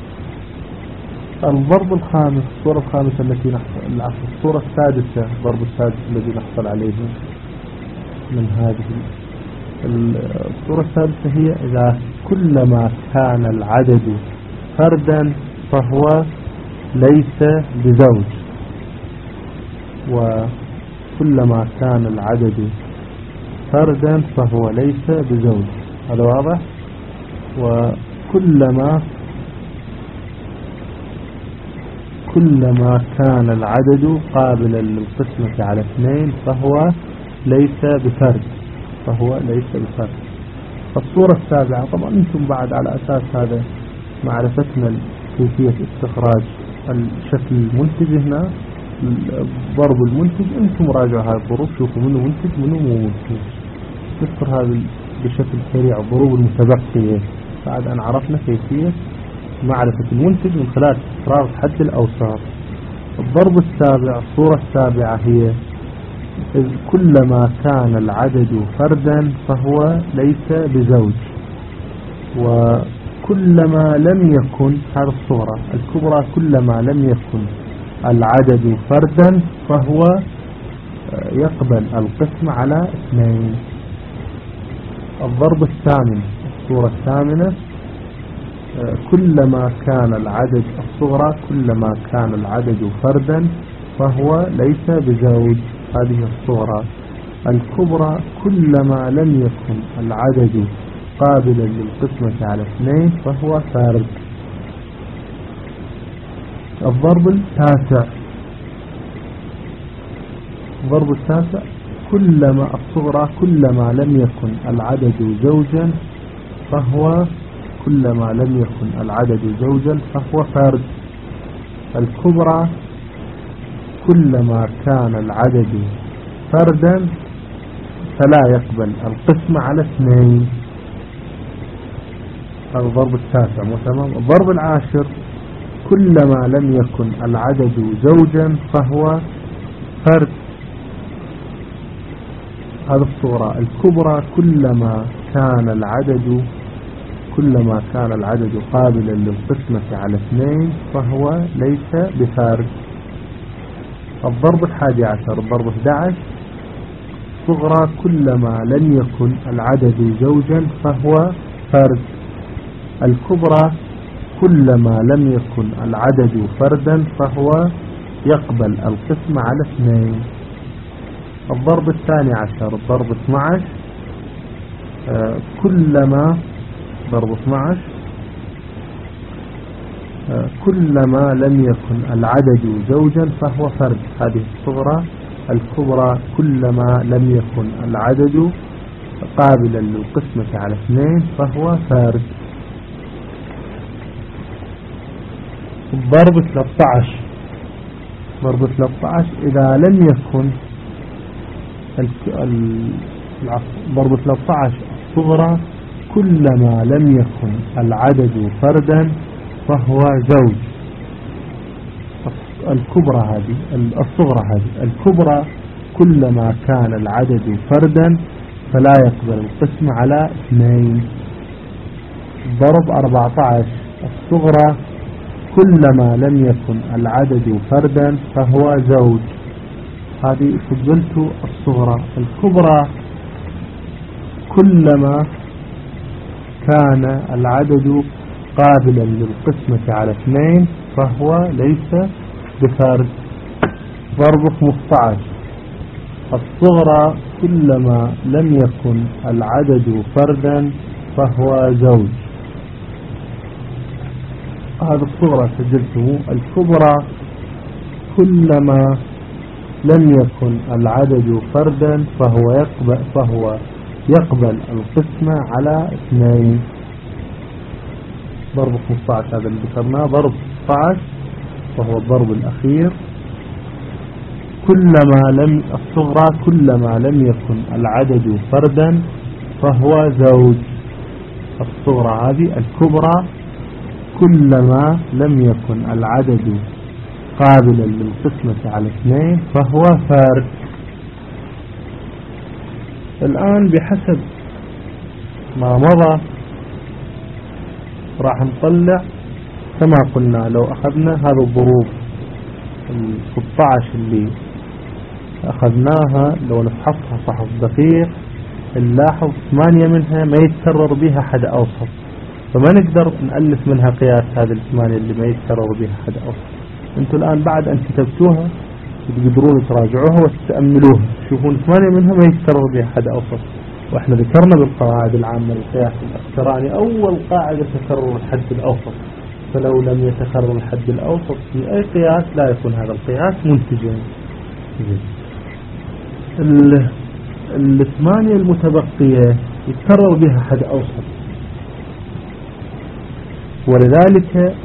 الضرب الخامس، الصورة الخامسة التي نحصل، الصورة السادسة، الضرب السادس الذي نحصل عليه من هذه الصورة السادسة هي إذا كلما كان العدد فردا فهو ليس بزوج، وكلما كان العدد فردا فهو ليس بزوج. هذا واضح. وكلما كلما كان العدد قابلا للقسمة على اثنين فهو ليس بفرد فهو ليس بفرد. الصورة السابعة، طبعا انتم بعد على اساس هذا معرفتنا كيفية استخراج الشكل المنتج هنا، ضرب المنتج، انتم راجعوا هذه الظروف، شوفوا منه منتج منه مو منتج. نذكر هذا بشكل سريع الضروب المتبقية بعد أن عرفنا كيفية معرفة المنتج من خلال استخراج حد الأوساط. الضرب السابع، الصورة السابعة هي إذ كلما كان العدد فردا فهو ليس بزوج، وكلما لم يكن، هذه الصورة الكبرى، كلما لم يكن العدد فردا فهو يقبل القسم على اثنين. الضرب الثامن، الصورة الثامنة، كلما كان العدد، الصغرى كلما كان العدد فردا فهو ليس بزوج. هذه الصغرى. الكبرى كلما لم يكن العدد قابلا للقسمة على اثنين فهو فرد. الضرب التاسع، الضرب التاسع، كلما الصغرى كلما لم يكن العدد زوجا فهو كلما لم يكن العدد زوجا فهو فرد. الكبرى كلما كان العدد فردا فلا يقبل القسم على اثنين. هذا الضرب التاسع مو تمام. الضرب العاشر، كلما لم يكن العدد زوجا فهو فرد. هذا الصورة. الكبرى كلما كان العدد كلما كان العدد قابلا للقسمة على اثنين فهو ليس بفرد. الضرب الحادي عشر، الضرب احد عشر، صغرى كلما لم يكن العدد زوجا فهو فرد. الكبرى كلما لم يكن العدد فردا فهو يقبل القسم على اثنين. الضرب الثاني عشر، الضرب اثني عشر، آه كلما ضرب اثني عشر آه كلما لم يكن العدد زوجا فهو فرد. هذه الصغرى الكبرى كلما لم يكن العدد قابلا للقسمة على اثنين فهو فارد. ضرب ثلاثة عشر ضرب ثلاثة عشر إذا لم يكن ضرب ثلاثة عشر الصغرى كلما لم يكن العدد فردا فهو زوج. الكبرى هذه الصغرى هذه الكبرى كلما كان العدد فردا فلا يقبل القسم على اثنين. ضرب أربعة عشر الصغرى كلما لم يكن العدد فردا فهو زوج. هذه فضلت الصغرى. الكبرى كلما كان العدد قابلا للقسمة على اثنين فهو ليس بفارد. ضرب خمسة عشر الصغرى كلما لم يكن العدد فردا فهو زوج. هذا الصغرى سجلته. الكبرى كلما لم يكن العدد فردا فهو يقبل فهو يقبل القسمة على اثنين. ضرب خمسة عشر هذا اللي ذكرناه. ضرب ستة عشر وهو الضرب الأخير كلما لم الصغرى كلما لم يكن العدد فردا فهو زوج. الصغرى هذه. الكبرى كلما لم يكن العدد قابلا للقسمة على اثنين فهو فارد. الآن بحسب ما مضى راح نطلع كما قلنا. لو أخذنا هذا الضروب الستة عشر اللي أخذناها لو نفحصها فحص دقيق نلاحظ ثمانية منها ما يتكرر بها حد أوسط، فما نقدر نألف منها قياس هذه الثمانية اللي ما يتكرر بها حد أوسط. انتوا الآن بعد أن كتبتوها تقدرون تراجعوها وتتأملوها تشوفون ثمانية منها ما يتكرر بها حد أوسط. واحنا ذكرنا بالقواعد العامة للقياس الاقتراني أول قاعدة تكرر الحد الأوسط، فلو لم يتكرر الحد الأوسط في أي قياس لا يكون هذا القياس منتجا. الثمانية المتبقية يتكرر بها حد أوسط، ولذلك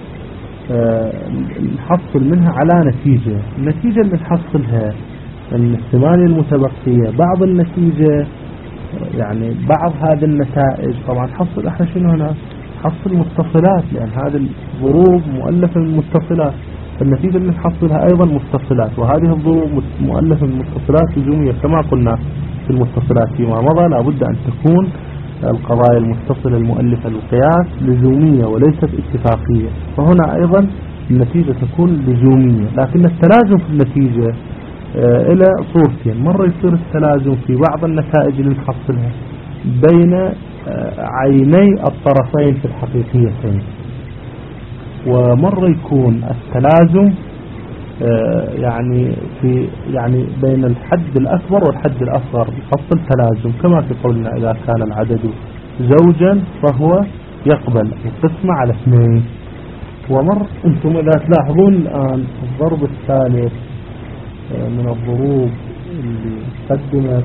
نحصل منها على نتيجة. النتيجة اللي نحصلها أن الثمانية المتبقية بعض النتيجة يعني بعض هذه النتائج طبعا حصل احنا شنو هنا حصل متصلات، لأن هذه الضروب مؤلفة من متصلات، فالنتيجة اللي نحصلها أيضا متصلات، وهذه الضروب مؤلفة من متصلات لزومية كما قلنا في المتصلات فيما مضى. لابد أن تكون القضايا المتصلة المؤلفة للقياس لزومية وليست اتفاقية، فهنا أيضا النتيجة تكون لزومية. لكن التلازم في النتيجة آه إلى صورتين. مرة يصير التلازم في بعض النتائج اللي نحصلها بين آه عيني الطرفين في الحقيقيتين، ومرة يكون التلازم آه يعني في يعني بين الحد الأكبر والحد الأصغر نحصل تلازم، كما في قولنا إذا كان العدد زوجا فهو يقبل القسمة على اثنين. ومر أنتم إذا تلاحظون الآن الضرب الثالث من الضروب اللي قدمت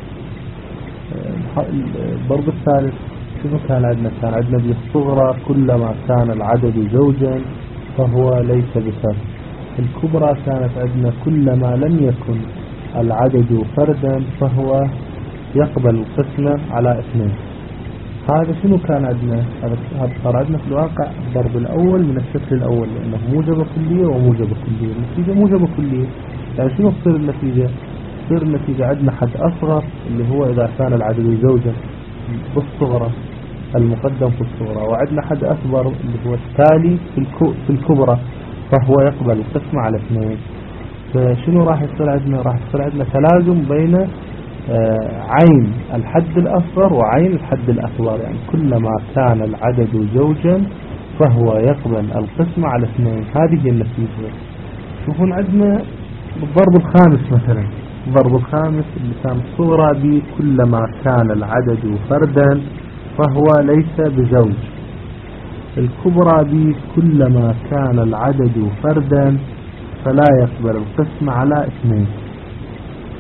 الضرب الثالث شنو كان عندنا؟ كان عندنا بالصغرى كلما كان العدد زوجا فهو ليس بفرد. الكبرى كانت عندنا كلما لم يكن العدد فردا فهو يقبل القسمة على اثنين. هذا شنو كان عندنا؟ هذا صار عندنا في الواقع الضرب الأول من الشكل الأول، لأنه موجبة كلية وموجبة كلية. النتيجة موجبة كلية، يعني شنو تصير النتيجة؟ تصير النتيجة عندنا حد أصغر اللي هو إذا كان العدد زوجا بالصغرى المقدم في الصغرى، وعندنا حد أكبر اللي هو التالي في الكبرى فهو يقبل القسمة على اثنين. فشنو راح يصير عندنا؟ راح يصير عندنا تلازم بين عين الحد الأصغر وعين الحد الأكبر، يعني كلما كان العدد زوجا فهو يقبل القسمة على اثنين. هذه هي النتيجة. شوفون عندنا الضرب الخامس مثلا، الضرب الخامس اللي كان الصغرى به كلما كان العدد فردا فهو ليس بزوج. الكبرى به كلما كان العدد فردا فلا يقبل القسمة على اثنين.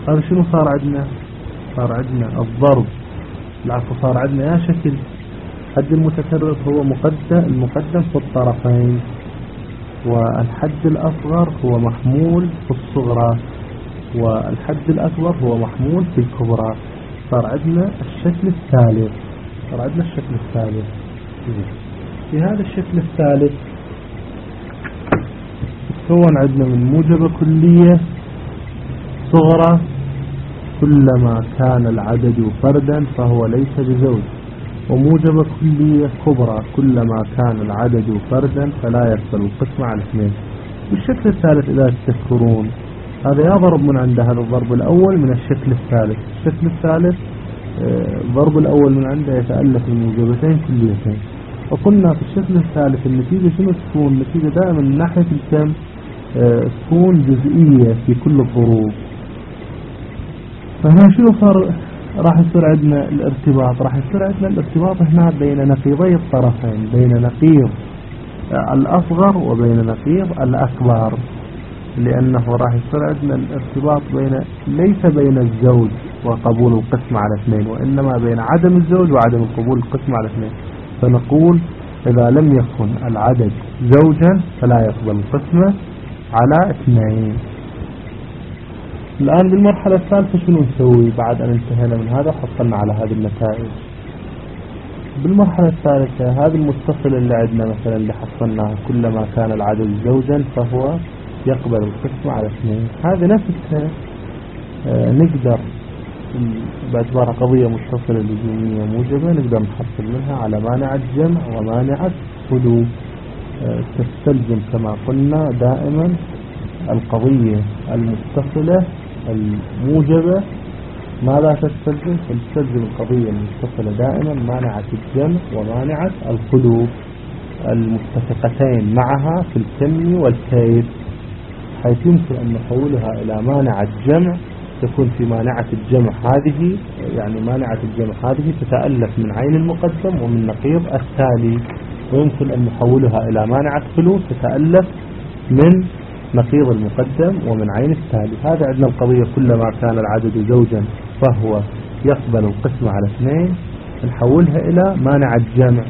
هذا شنو صار عندنا؟ صار عندنا الضرب، العفو، صار عندنا يا شكل حد المتسرب هو مقدم المقدم في الطرفين، والحد الأصغر هو محمول في الصغرى، والحد الأكبر هو محمول في الكبرى. صار عندنا الشكل الثالث صار عندنا الشكل الثالث في هذا الشكل الثالث تكون عندنا من موجبة كلية صغرى كلما كان العدد فردا فهو ليس بزوج، وموجبة كلية كبرى كلما كان العدد فردا فلا يقبل القسمة على اثنين. والشكل الثالث إذا تذكرون هذا يضرب من عند هذا الضرب الأول من الشكل الثالث. الشكل الثالث الضرب الأول من عنده يتألف الموجبتين كليتين، وقلنا في الشكل الثالث النتيجة شنو تكون؟ النتيجة دائما من ناحية الكم تكون جزئية في كل الضروب. فهنا شنو صار؟ راح يصير عندنا الارتباط راح يصير عندنا الارتباط هنا بين نقيضي الطرفين، بين نقيض الأصغر وبين نقيض الأكبر، لأنه راح يصير عندنا الارتباط بين ليس بين الزوج وقبول القسمة على اثنين، وإنما بين عدم الزوج وعدم قبول القسمة على اثنين. فنقول إذا لم يكن العدد زوجا فلا يقبل القسمة على اثنين. الآن بالمرحلة الثالثة شنو نسوي بعد أن انتهينا من هذا وحصلنا على هذه النتائج؟ بالمرحلة الثالثة هذا المتصل اللي عندنا مثلا اللي حصلناه كلما كان العدد زوجا فهو يقبل القسمة على اثنين، هذا نفسها آه نقدر باعتبارها قضية متصلة لزومية موجبة نقدر نحصل منها على مانعة جمع ومانعة خلو. آه تستلزم كما قلنا دائما القضية المتصلة الموجبة ماذا تستلزم؟ تستلزم القضية المتصلة دائما مانعة الجمع ومانعة الخلو المتفقتين معها في الكم والكيف، حيث يمكن أن نحولها إلى مانعة جمع تكون في مانعة الجمع هذه، يعني مانعة الجمع هذه تتألف من عين المقدم ومن نقيض التالي، ويمكن أن نحولها إلى مانعة خلو تتألف من نقيض المقدم ومن عين التالي. هذا عندنا القضية كلما كان العدد زوجا فهو يقبل القسمة على اثنين، نحولها إلى مانعة جمع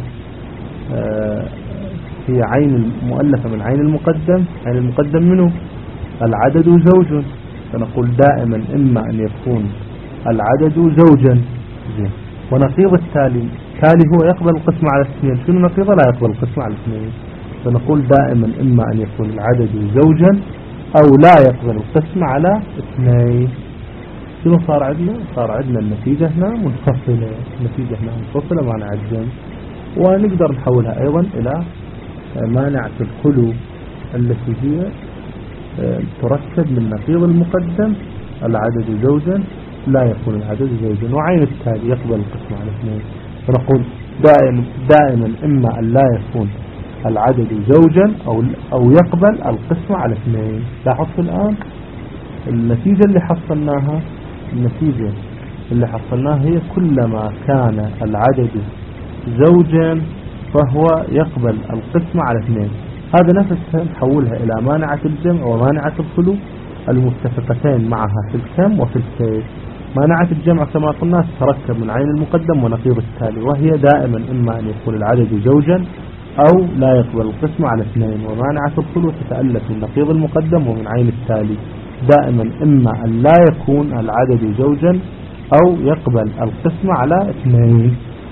هي عين المؤلفة من عين المقدم. عين المقدم منه العدد زوج، فنقول دائما إما أن يكون العدد زوجا، ونقيض التالي التالي هو يقبل القسمة على اثنين. شنو نقيضه؟ لا يقبل القسمة على اثنين. فنقول دائما إما أن يكون العدد زوجا أو لا يقبل القسمة على اثنين. شنو صار عندنا؟ صار عندنا النتيجة هنا منفصلة، النتيجة هنا منفصلة مانعة الجمع، ونقدر نحولها أيضا إلى مانعة الخلو التي هي تركب من نقيض المقدم العدد زوجا لا يكون العدد زوجا، وعين التالي يقبل القسمة على اثنين. فنقول دائما دائما إما أن لا يكون العدد زوجا أو أو يقبل القسمة على اثنين. لاحظت الآن النتيجة اللي حصلناها، النتيجة اللي حصلناها هي كلما كان العدد زوجا فهو يقبل القسمة على اثنين. هذا نفسها نحولها إلى مانعة الجمع ومانعة الخلو المتفقتين معها في الكم وفي الكيف. مانعة الجمع كما قلنا تتركب من عين المقدم ونقيض التالي، وهي دائما إما أن يكون العدد زوجا أو لا يقبل القسمة على اثنين، ومانعة الخلو تتألف من نقيض المقدم ومن عين التالي دائما إما أن لا يكون العدد زوجا أو يقبل القسمة على اثنين.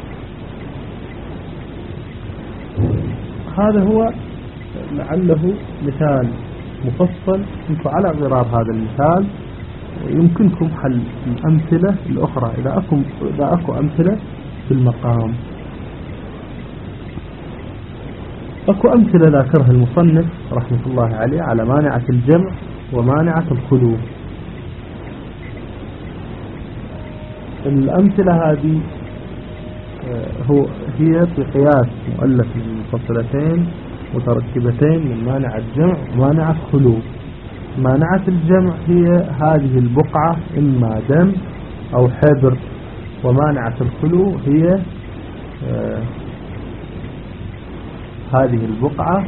هذا هو لعله مثال مفصل. انتم على غرار هذا المثال يمكنكم حل الأمثلة الأخرى إذا أكو, إذا أكو أمثلة في المقام. أكو أمثلة ذاكرها المصنف رحمة الله عليه على مانعة الجمع ومانعة الخلو. الأمثلة هذه هو هي في قياس مؤلف من منفصلتين متركبتين من مانع الجمع ومانع الخلو. مانعة الجمع هي هذه البقعة إما دم أو حبر، ومانعة الخلو هي آه هذه البقعة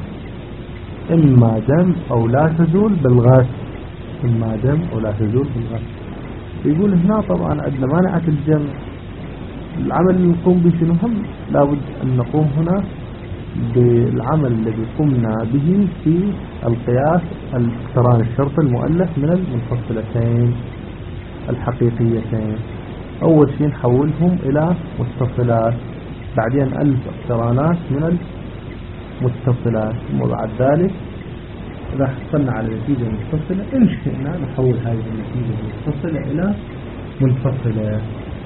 إما دم أو لا تزول بالغاز، إما دم أو لا تزول بالغاز. يقول هنا طبعا عندنا مانعة الجمع، العمل اللي نقوم به شنو هم؟ لابد أن نقوم هنا بالعمل الذي قمنا به في القياس الاقتران الشرط المؤلف من المنفصلتين الحقيقيتين. أول شيء نحولهم إلى متصلات، بعدين ألف اقترانات من المتصلات، وبعد ذلك إذا حصلنا على نتيجة متصلة إن شئنا نحول هذه النتيجة المتصلة إلى منفصلة.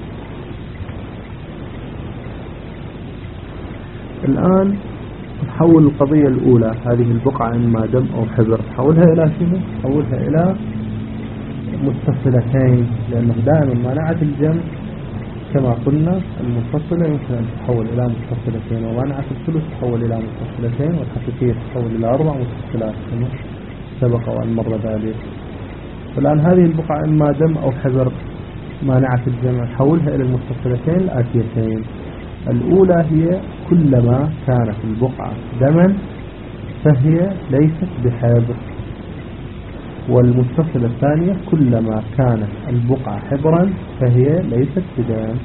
الآن نحول القضية الأولى، هذه البقعة إما دم أو حبر، نحولها إلى شنو؟ نحولها إلى متصلتين، لأنه دائما مانعة الجمع كما قلنا المنفصلة يمكن أن تحول إلى متصلتين، ومانعة الثلث تحول إلى متصلتين، والحقيقية تحول إلى أربع متصلات كما سبق وأن مر ذلك. فالآن هذه البقعة إما دم أو حبر مانعة الجمع نحولها إلى المتصلتين الآتيتين. الأولى هي كلما كانت البقعة دما فهي ليست بحبر، والمتصلة الثانية كلما كانت البقعة حبرا فهي ليست بدم.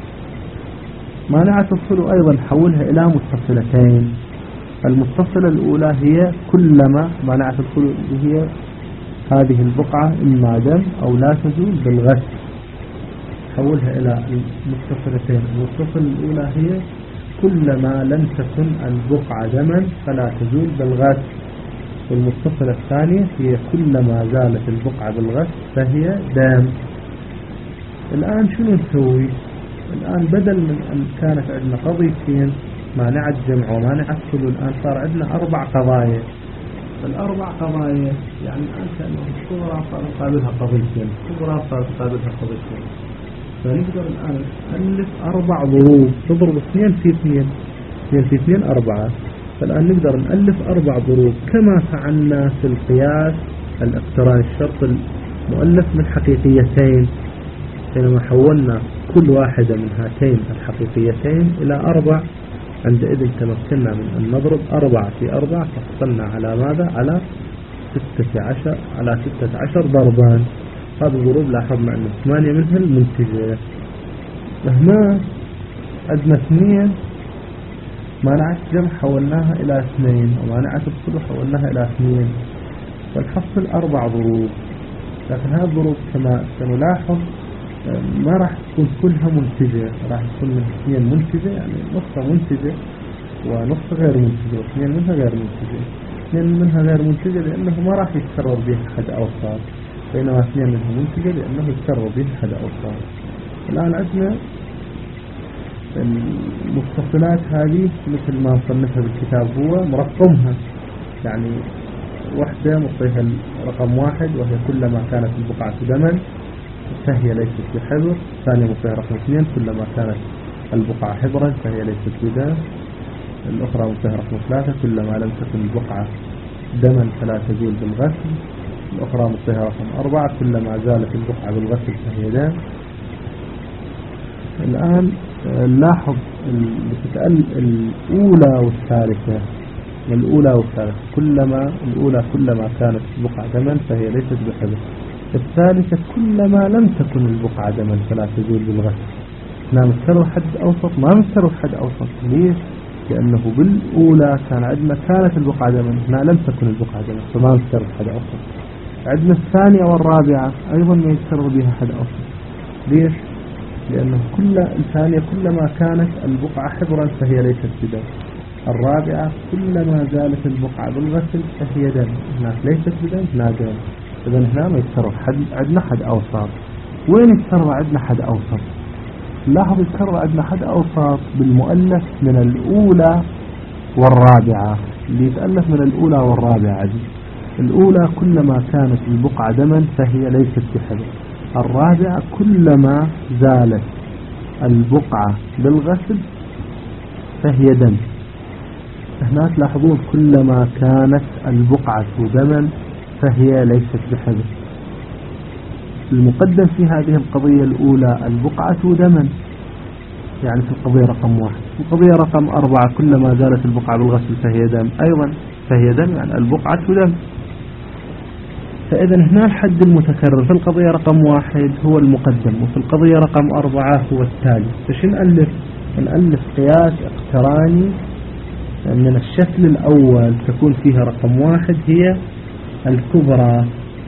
مانعة الصلو أيضا نحولها إلى متصلتين. المتصلة الأولى هي كلما مانعة الصلو هي هذه البقعة إما دم أو لا تزول بالغسل، نحولها إلى المتصلتين. المتصلة الأولى هي كلما لم تكن البقعة دما فلا تزول بالغسل، والمتصلة الثانية هي كلما زالت البقعة بالغسل فهي دم. الآن شنو نسوي؟ الآن بدل من أن كانت عندنا قضيتين مانعة جمع ومانعة صلو، الآن صار عندنا أربع قضايا. الأربع قضايا يعني الآن كأنه الصغرى صار قابلها قضيتين، الصغرى صار قابلها قضيتين، فنقدر الآن نألف أربع ضروب تضرب اثنين في اثنين، اثنين في اثنين أربعة. فالآن نقدر نألف أربع ضروب كما فعلنا في القياس الاقتران الشرط المؤلف من حقيقيتين، حينما حولنا كل واحدة من هاتين الحقيقيتين إلى أربع، عندئذ تمكنا من أن نضرب أربعة في أربعة فحصلنا على ماذا؟ على ستة عشر على ستة عشر ضربان. هذه الضروب لاحظنا أن ثمانية منها المنتجة. هنا عندنا اثنين مانعة جمع حولناها إلى اثنين، ومانعة الصلو حولناها إلى اثنين، فالحصل أربع ضروب. لكن هذه الضروب كما سنلاحظ ما راح تكون كلها منتجة، راح تكون من اثنين منتجة، يعني نصها منتجة ونصها غير منتجة، واثنين منها غير منتجة. اثنين منها غير منتجة لأنه ما راح يتكرر بها حد أوصال، بينما اثنين منها منتجة لأنه يتكرر بها حد أوصال. الآن عندنا المتصلات هذه مثل ما صنفها بالكتاب هو مرقمها، يعني وحدة مطيها رقم واحد وهي كلما كانت البقعة دما فهي ليست بحبر، ثانية مطيها رقم اثنين كلما كانت البقعة حبرا فهي ليست بدم، الأخرى مطيها رقم ثلاثة كلما لم تكن البقعة دما فلا تزول بالغسل، الأخرى مطيها رقم أربعة كلما زالت البقعة بالغسل فهي دم. الآن نلاحظ بتتقل الأولى والثالثة، الأولى والثالثة كلما الأولى كلما كانت البقعة دما فهي ليست بحبر، الثالثة كلما لم تكن البقعة دما فلا تزول بالغسل. لا مستروى حد أوسط، ما مستروى حد أوسط. ليش؟ لأنه بالأولى كان عندنا كانت البقعة دما، هنا لم تكن البقعة دما فما مستروى حد أوسط. عندنا الثانية والرابعة أيضا ما يستروى بها حد أوسط. ليش؟ لأنه كل الثانية كلما كانت البقعة حبرا فهي ليست بدم، الرابعة كلما زالت البقعة بالغسل فهي دم، هناك ليست بدم هنا دم. إذا هنا ما يتكرر حد عندنا حد أوسط. وين يتكرر عندنا حد أوسط؟ لاحظ يتكرر عندنا حد أوسط بالمؤلف من الأولى والرابعة، اللي يتألف من الأولى والرابعة دي. الأولى كلما كانت البقعة دما فهي ليست بحبر، الرابعة كلما زالت البقعة بالغسل فهي دم. هنا تلاحظون كلما كانت البقعة دما فهي ليست بحبر. المقدم في هذه القضية الأولى البقعة دما، يعني في القضية رقم واحد. القضية رقم أربعة كلما زالت البقعة بالغسل فهي دم، أيضا فهي دم يعني البقعة دم. فإذا هنا الحد المتكرر في القضية رقم واحد هو المقدم، وفي القضية رقم أربعة هو التالي. فش نألف؟ نألف قياس اقتراني من الشكل الأول تكون فيها رقم واحد هي الكبرى،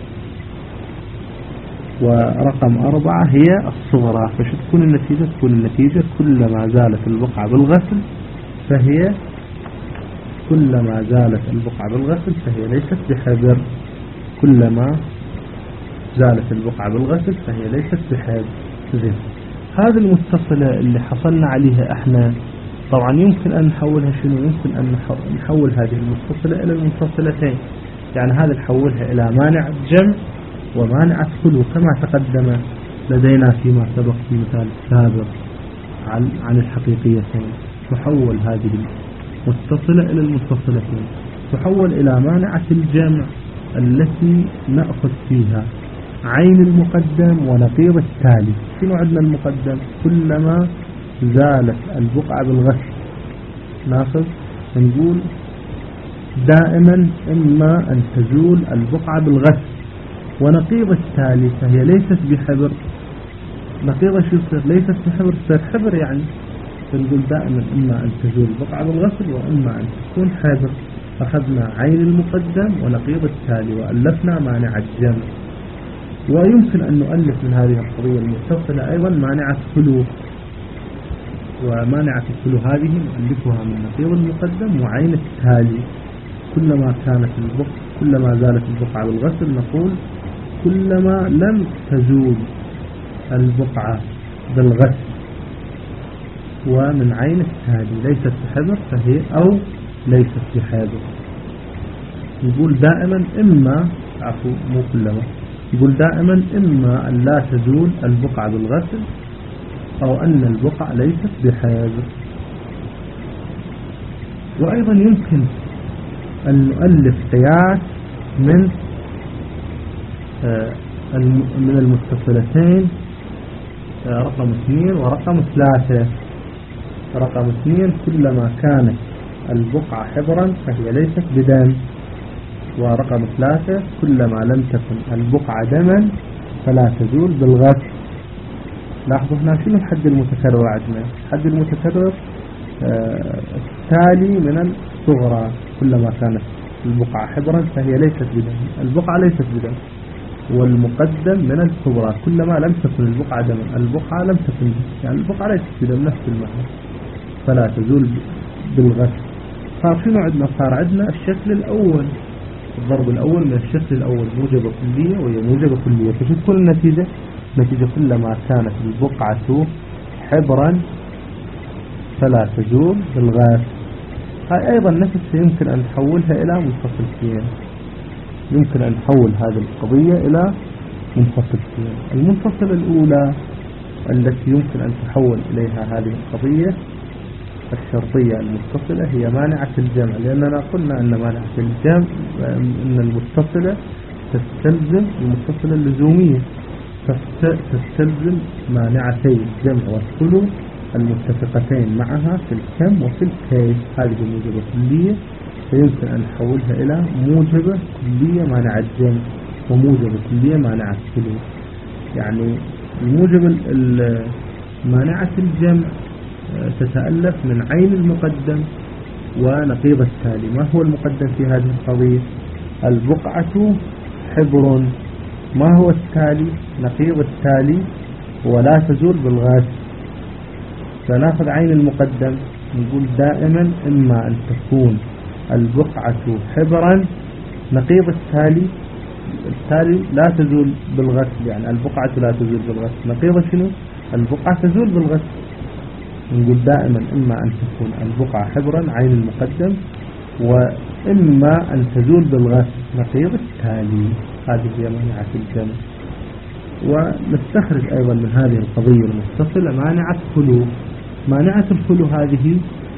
ورقم أربعة هي الصغرى. فش تكون النتيجة؟ تكون النتيجة كلما زالت البقعة بالغسل فهي كلما زالت البقعة بالغسل فهي ليست بحبر، كلما زالت البقعة بالغسل فهي ليست بحبر. زين، هذه المتصلة اللي حصلنا عليها احنا طبعا يمكن أن نحولها شنو؟ يمكن أن نحول هذه المتصلة إلى المنفصلتين، يعني هذا نحولها إلى مانع جمع ومانع خلو كما تقدم لدينا فيما سبق في مثال سابق عن الحقيقيتين. تحول هذه المتصلة إلى المنفصلتين، تحول إلى مانعة الجمع التي نأخذ فيها عين المقدم ونقيض التالي. شنو عندنا المقدم؟ كلما زالت البقعة بالغسل ناخذ نقول دائما إما أن تزول البقعة بالغسل، ونقيض التالي فهي ليست بحبر. نقيضة شو يصير؟ ليست بحبر، تصير حبر يعني. فنقول دائما إما أن تزول البقعة بالغسل وإما أن تكون حبر. أخذنا عين المقدم ونقيض التالي وألفنا مانع الجمع. ويمكن أن نؤلف من هذه القضية المتصلة أيضا مانعة خلو، ومانعة الخلو هذه نؤلفها من نقيض المقدم وعين التالي. كلما كانت البقعة كلما زالت البقعة بالغسل نقول كلما لم تزول البقعة بالغسل، ومن عين التالي ليست بحبر فهي أو ليست بحبر. يقول دائما إما عفو مو كلما يقول دائما إما أن لا تزول البقعة بالغسل أو أن البقعة ليست بحبر. وأيضا يمكن أن نؤلف قياس من من المتصلتين رقم اثنين ورقم ثلاثة. رقم اثنين كلما كانت البقعة حبرا فهي ليست بدم، ورقم ثلاثة كلما لم تكن البقعة دما فلا تزول بالغسل. لاحظوا هنا شنو الحد المتكرر عندنا؟ الحد المتكرر آه التالي من الصغرى. كلما كانت البقعة حبرا فهي ليست بدم، البقعة ليست بدم. والمقدم من الكبرى كلما لم تكن البقعة دما، البقعة لم تكن يعني البقعة ليست بدم نفس المعنى فلا تزول بالغسل. صار شنو عندنا؟ صار عندنا الشكل الأول، الضرب الأول من الشكل الأول موجبة كلية وهي موجبة كلية. فشو تكون النتيجة؟ نتيجة كلما كانت البقعة حبرا فلا تزول بالغسل. هاي أيضا نفسها يمكن أن نحولها إلى منفصلتين، يمكن أن نحول هذه القضية إلى منفصلتين. المنفصلة الأولى التي يمكن أن تحول إليها هذه القضية الشرطية المتصلة هي مانعة الجمع، لأننا قلنا أن مانعة الجمع أن المتصلة تستلزم المتصلة اللزومية تستلزم مانعتي الجمع والخلو المتفقتين معها في الكم وفي الكيف. هذه موجبة كلية فيمكن أن نحولها إلى موجبة كلية مانعة الجمع وموجبة كلية مانعة الخلو. يعني الموجبة مانعة الجمع تتألف من عين المقدم ونقيض التالي. ما هو المقدم في هذه القضية؟ البقعة حبر. ما هو التالي؟ نقيض التالي ولا تزول بالغسل. فناخذ عين المقدم نقول دائما إما أن تكون البقعة حبرا نقيض التالي، التالي لا تزول بالغسل، يعني البقعة لا تزول بالغسل. نقيض شنو؟ البقعة تزول بالغسل. نقول دائما إما أن تكون البقعة حبرا عين المقدم وإما أن تزول بالغسل نقيض التالي. هذه هي مانعة الجمع. ونستخرج أيضا من هذه القضية المتصلة مانعة خلو. مانعة الخلو هذه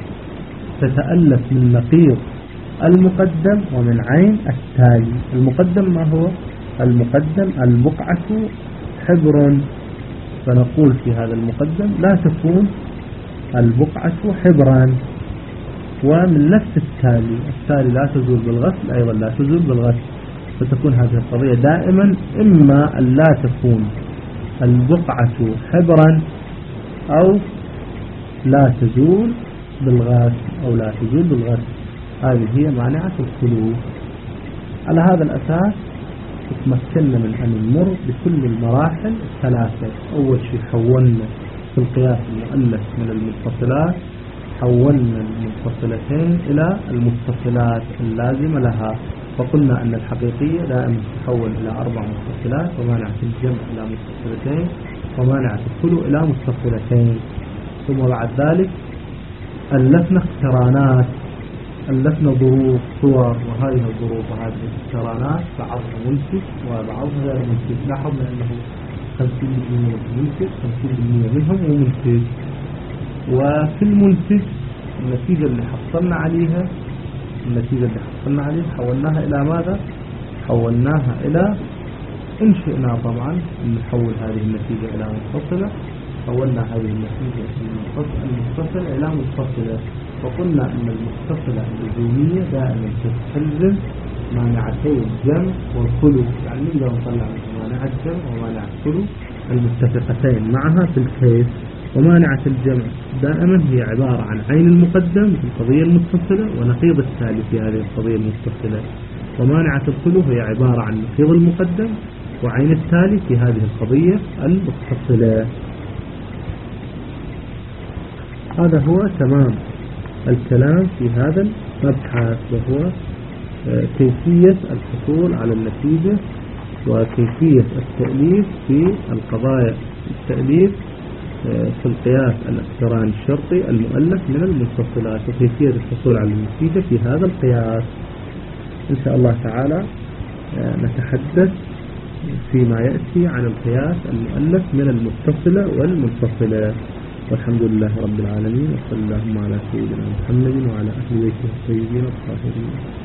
تتألف من نقيض المقدم ومن عين التالي. المقدم ما هو؟ المقدم البقعة حبر، فنقول في هذا المقدم لا تكون البقعة حبرا. ومن نفس التالي التالي لا تزول بالغسل أيضا لا تزول بالغسل، فتكون هذه القضية دائما إما أن لا تكون البقعة حبرا أو لا تزول بالغاز أو لا تزول بالغاز. هذه هي مانعة الخلو. على هذا الأساس تمكننا من أن نمر بكل المراحل الثلاثة. أول شيء حولنا في القياس المؤلف من المتصلات، حولنا المنفصلتين إلى المتصلات اللازمة لها، فقلنا أن الحقيقية دائما تتحول إلى أربع متصلات، ومانعة الجمع إلى متصلتين، ومانعة الخلو إلى متصلتين. ثم بعد ذلك ألفنا اقترانات، ألفنا ظروف صور، وهذه الظروف وهذه الاقترانات بعضها منتج وبعضها غير منتج. لاحظنا أنه خمسين بالمئة منتج، خمسين بالمئة منهم ومنتج. وفي المنتج النتيجة اللي حصلنا عليها النتيجة اللي حصلنا عليها حولناها إلى ماذا؟ حولناها إلى إن شئنا طبعا نحول هذه النتيجة إلى منفصلة، حولنا هذه النتيجة المتصلة إلى منفصلة، وقلنا أن المتصلة اللزومية دائما تستلزم مانعتي الجمع والخلو. يعني نقدر نطلع مانعة الجمع ومانعة الخلو المتفقتين معها في الكيس. ومانعة الجمع دائما هي عبارة عن عين المقدم في القضية المتصلة ونقيض التالي في هذه القضية المتصلة. ومانعة الخلو هي عبارة عن نقيض المقدم وعين التالي في هذه القضية المتصلة. هذا هو تمام الكلام في هذا المبحث، وهو كيفية الحصول على النتيجة وكيفية التأليف في القضايا التأليف في القياس الاقتراني الشرطي المؤلف من المنفصلات، وكيفية الحصول على النتيجة في هذا القياس. إن شاء الله تعالى نتحدث فيما يأتي عن القياس المؤلف من المتصلة والمنفصلة. والحمد لله رب العالمين، وصلى اللهم على سيدنا محمد وعلى أهل بيته الطيبين الطاهرين.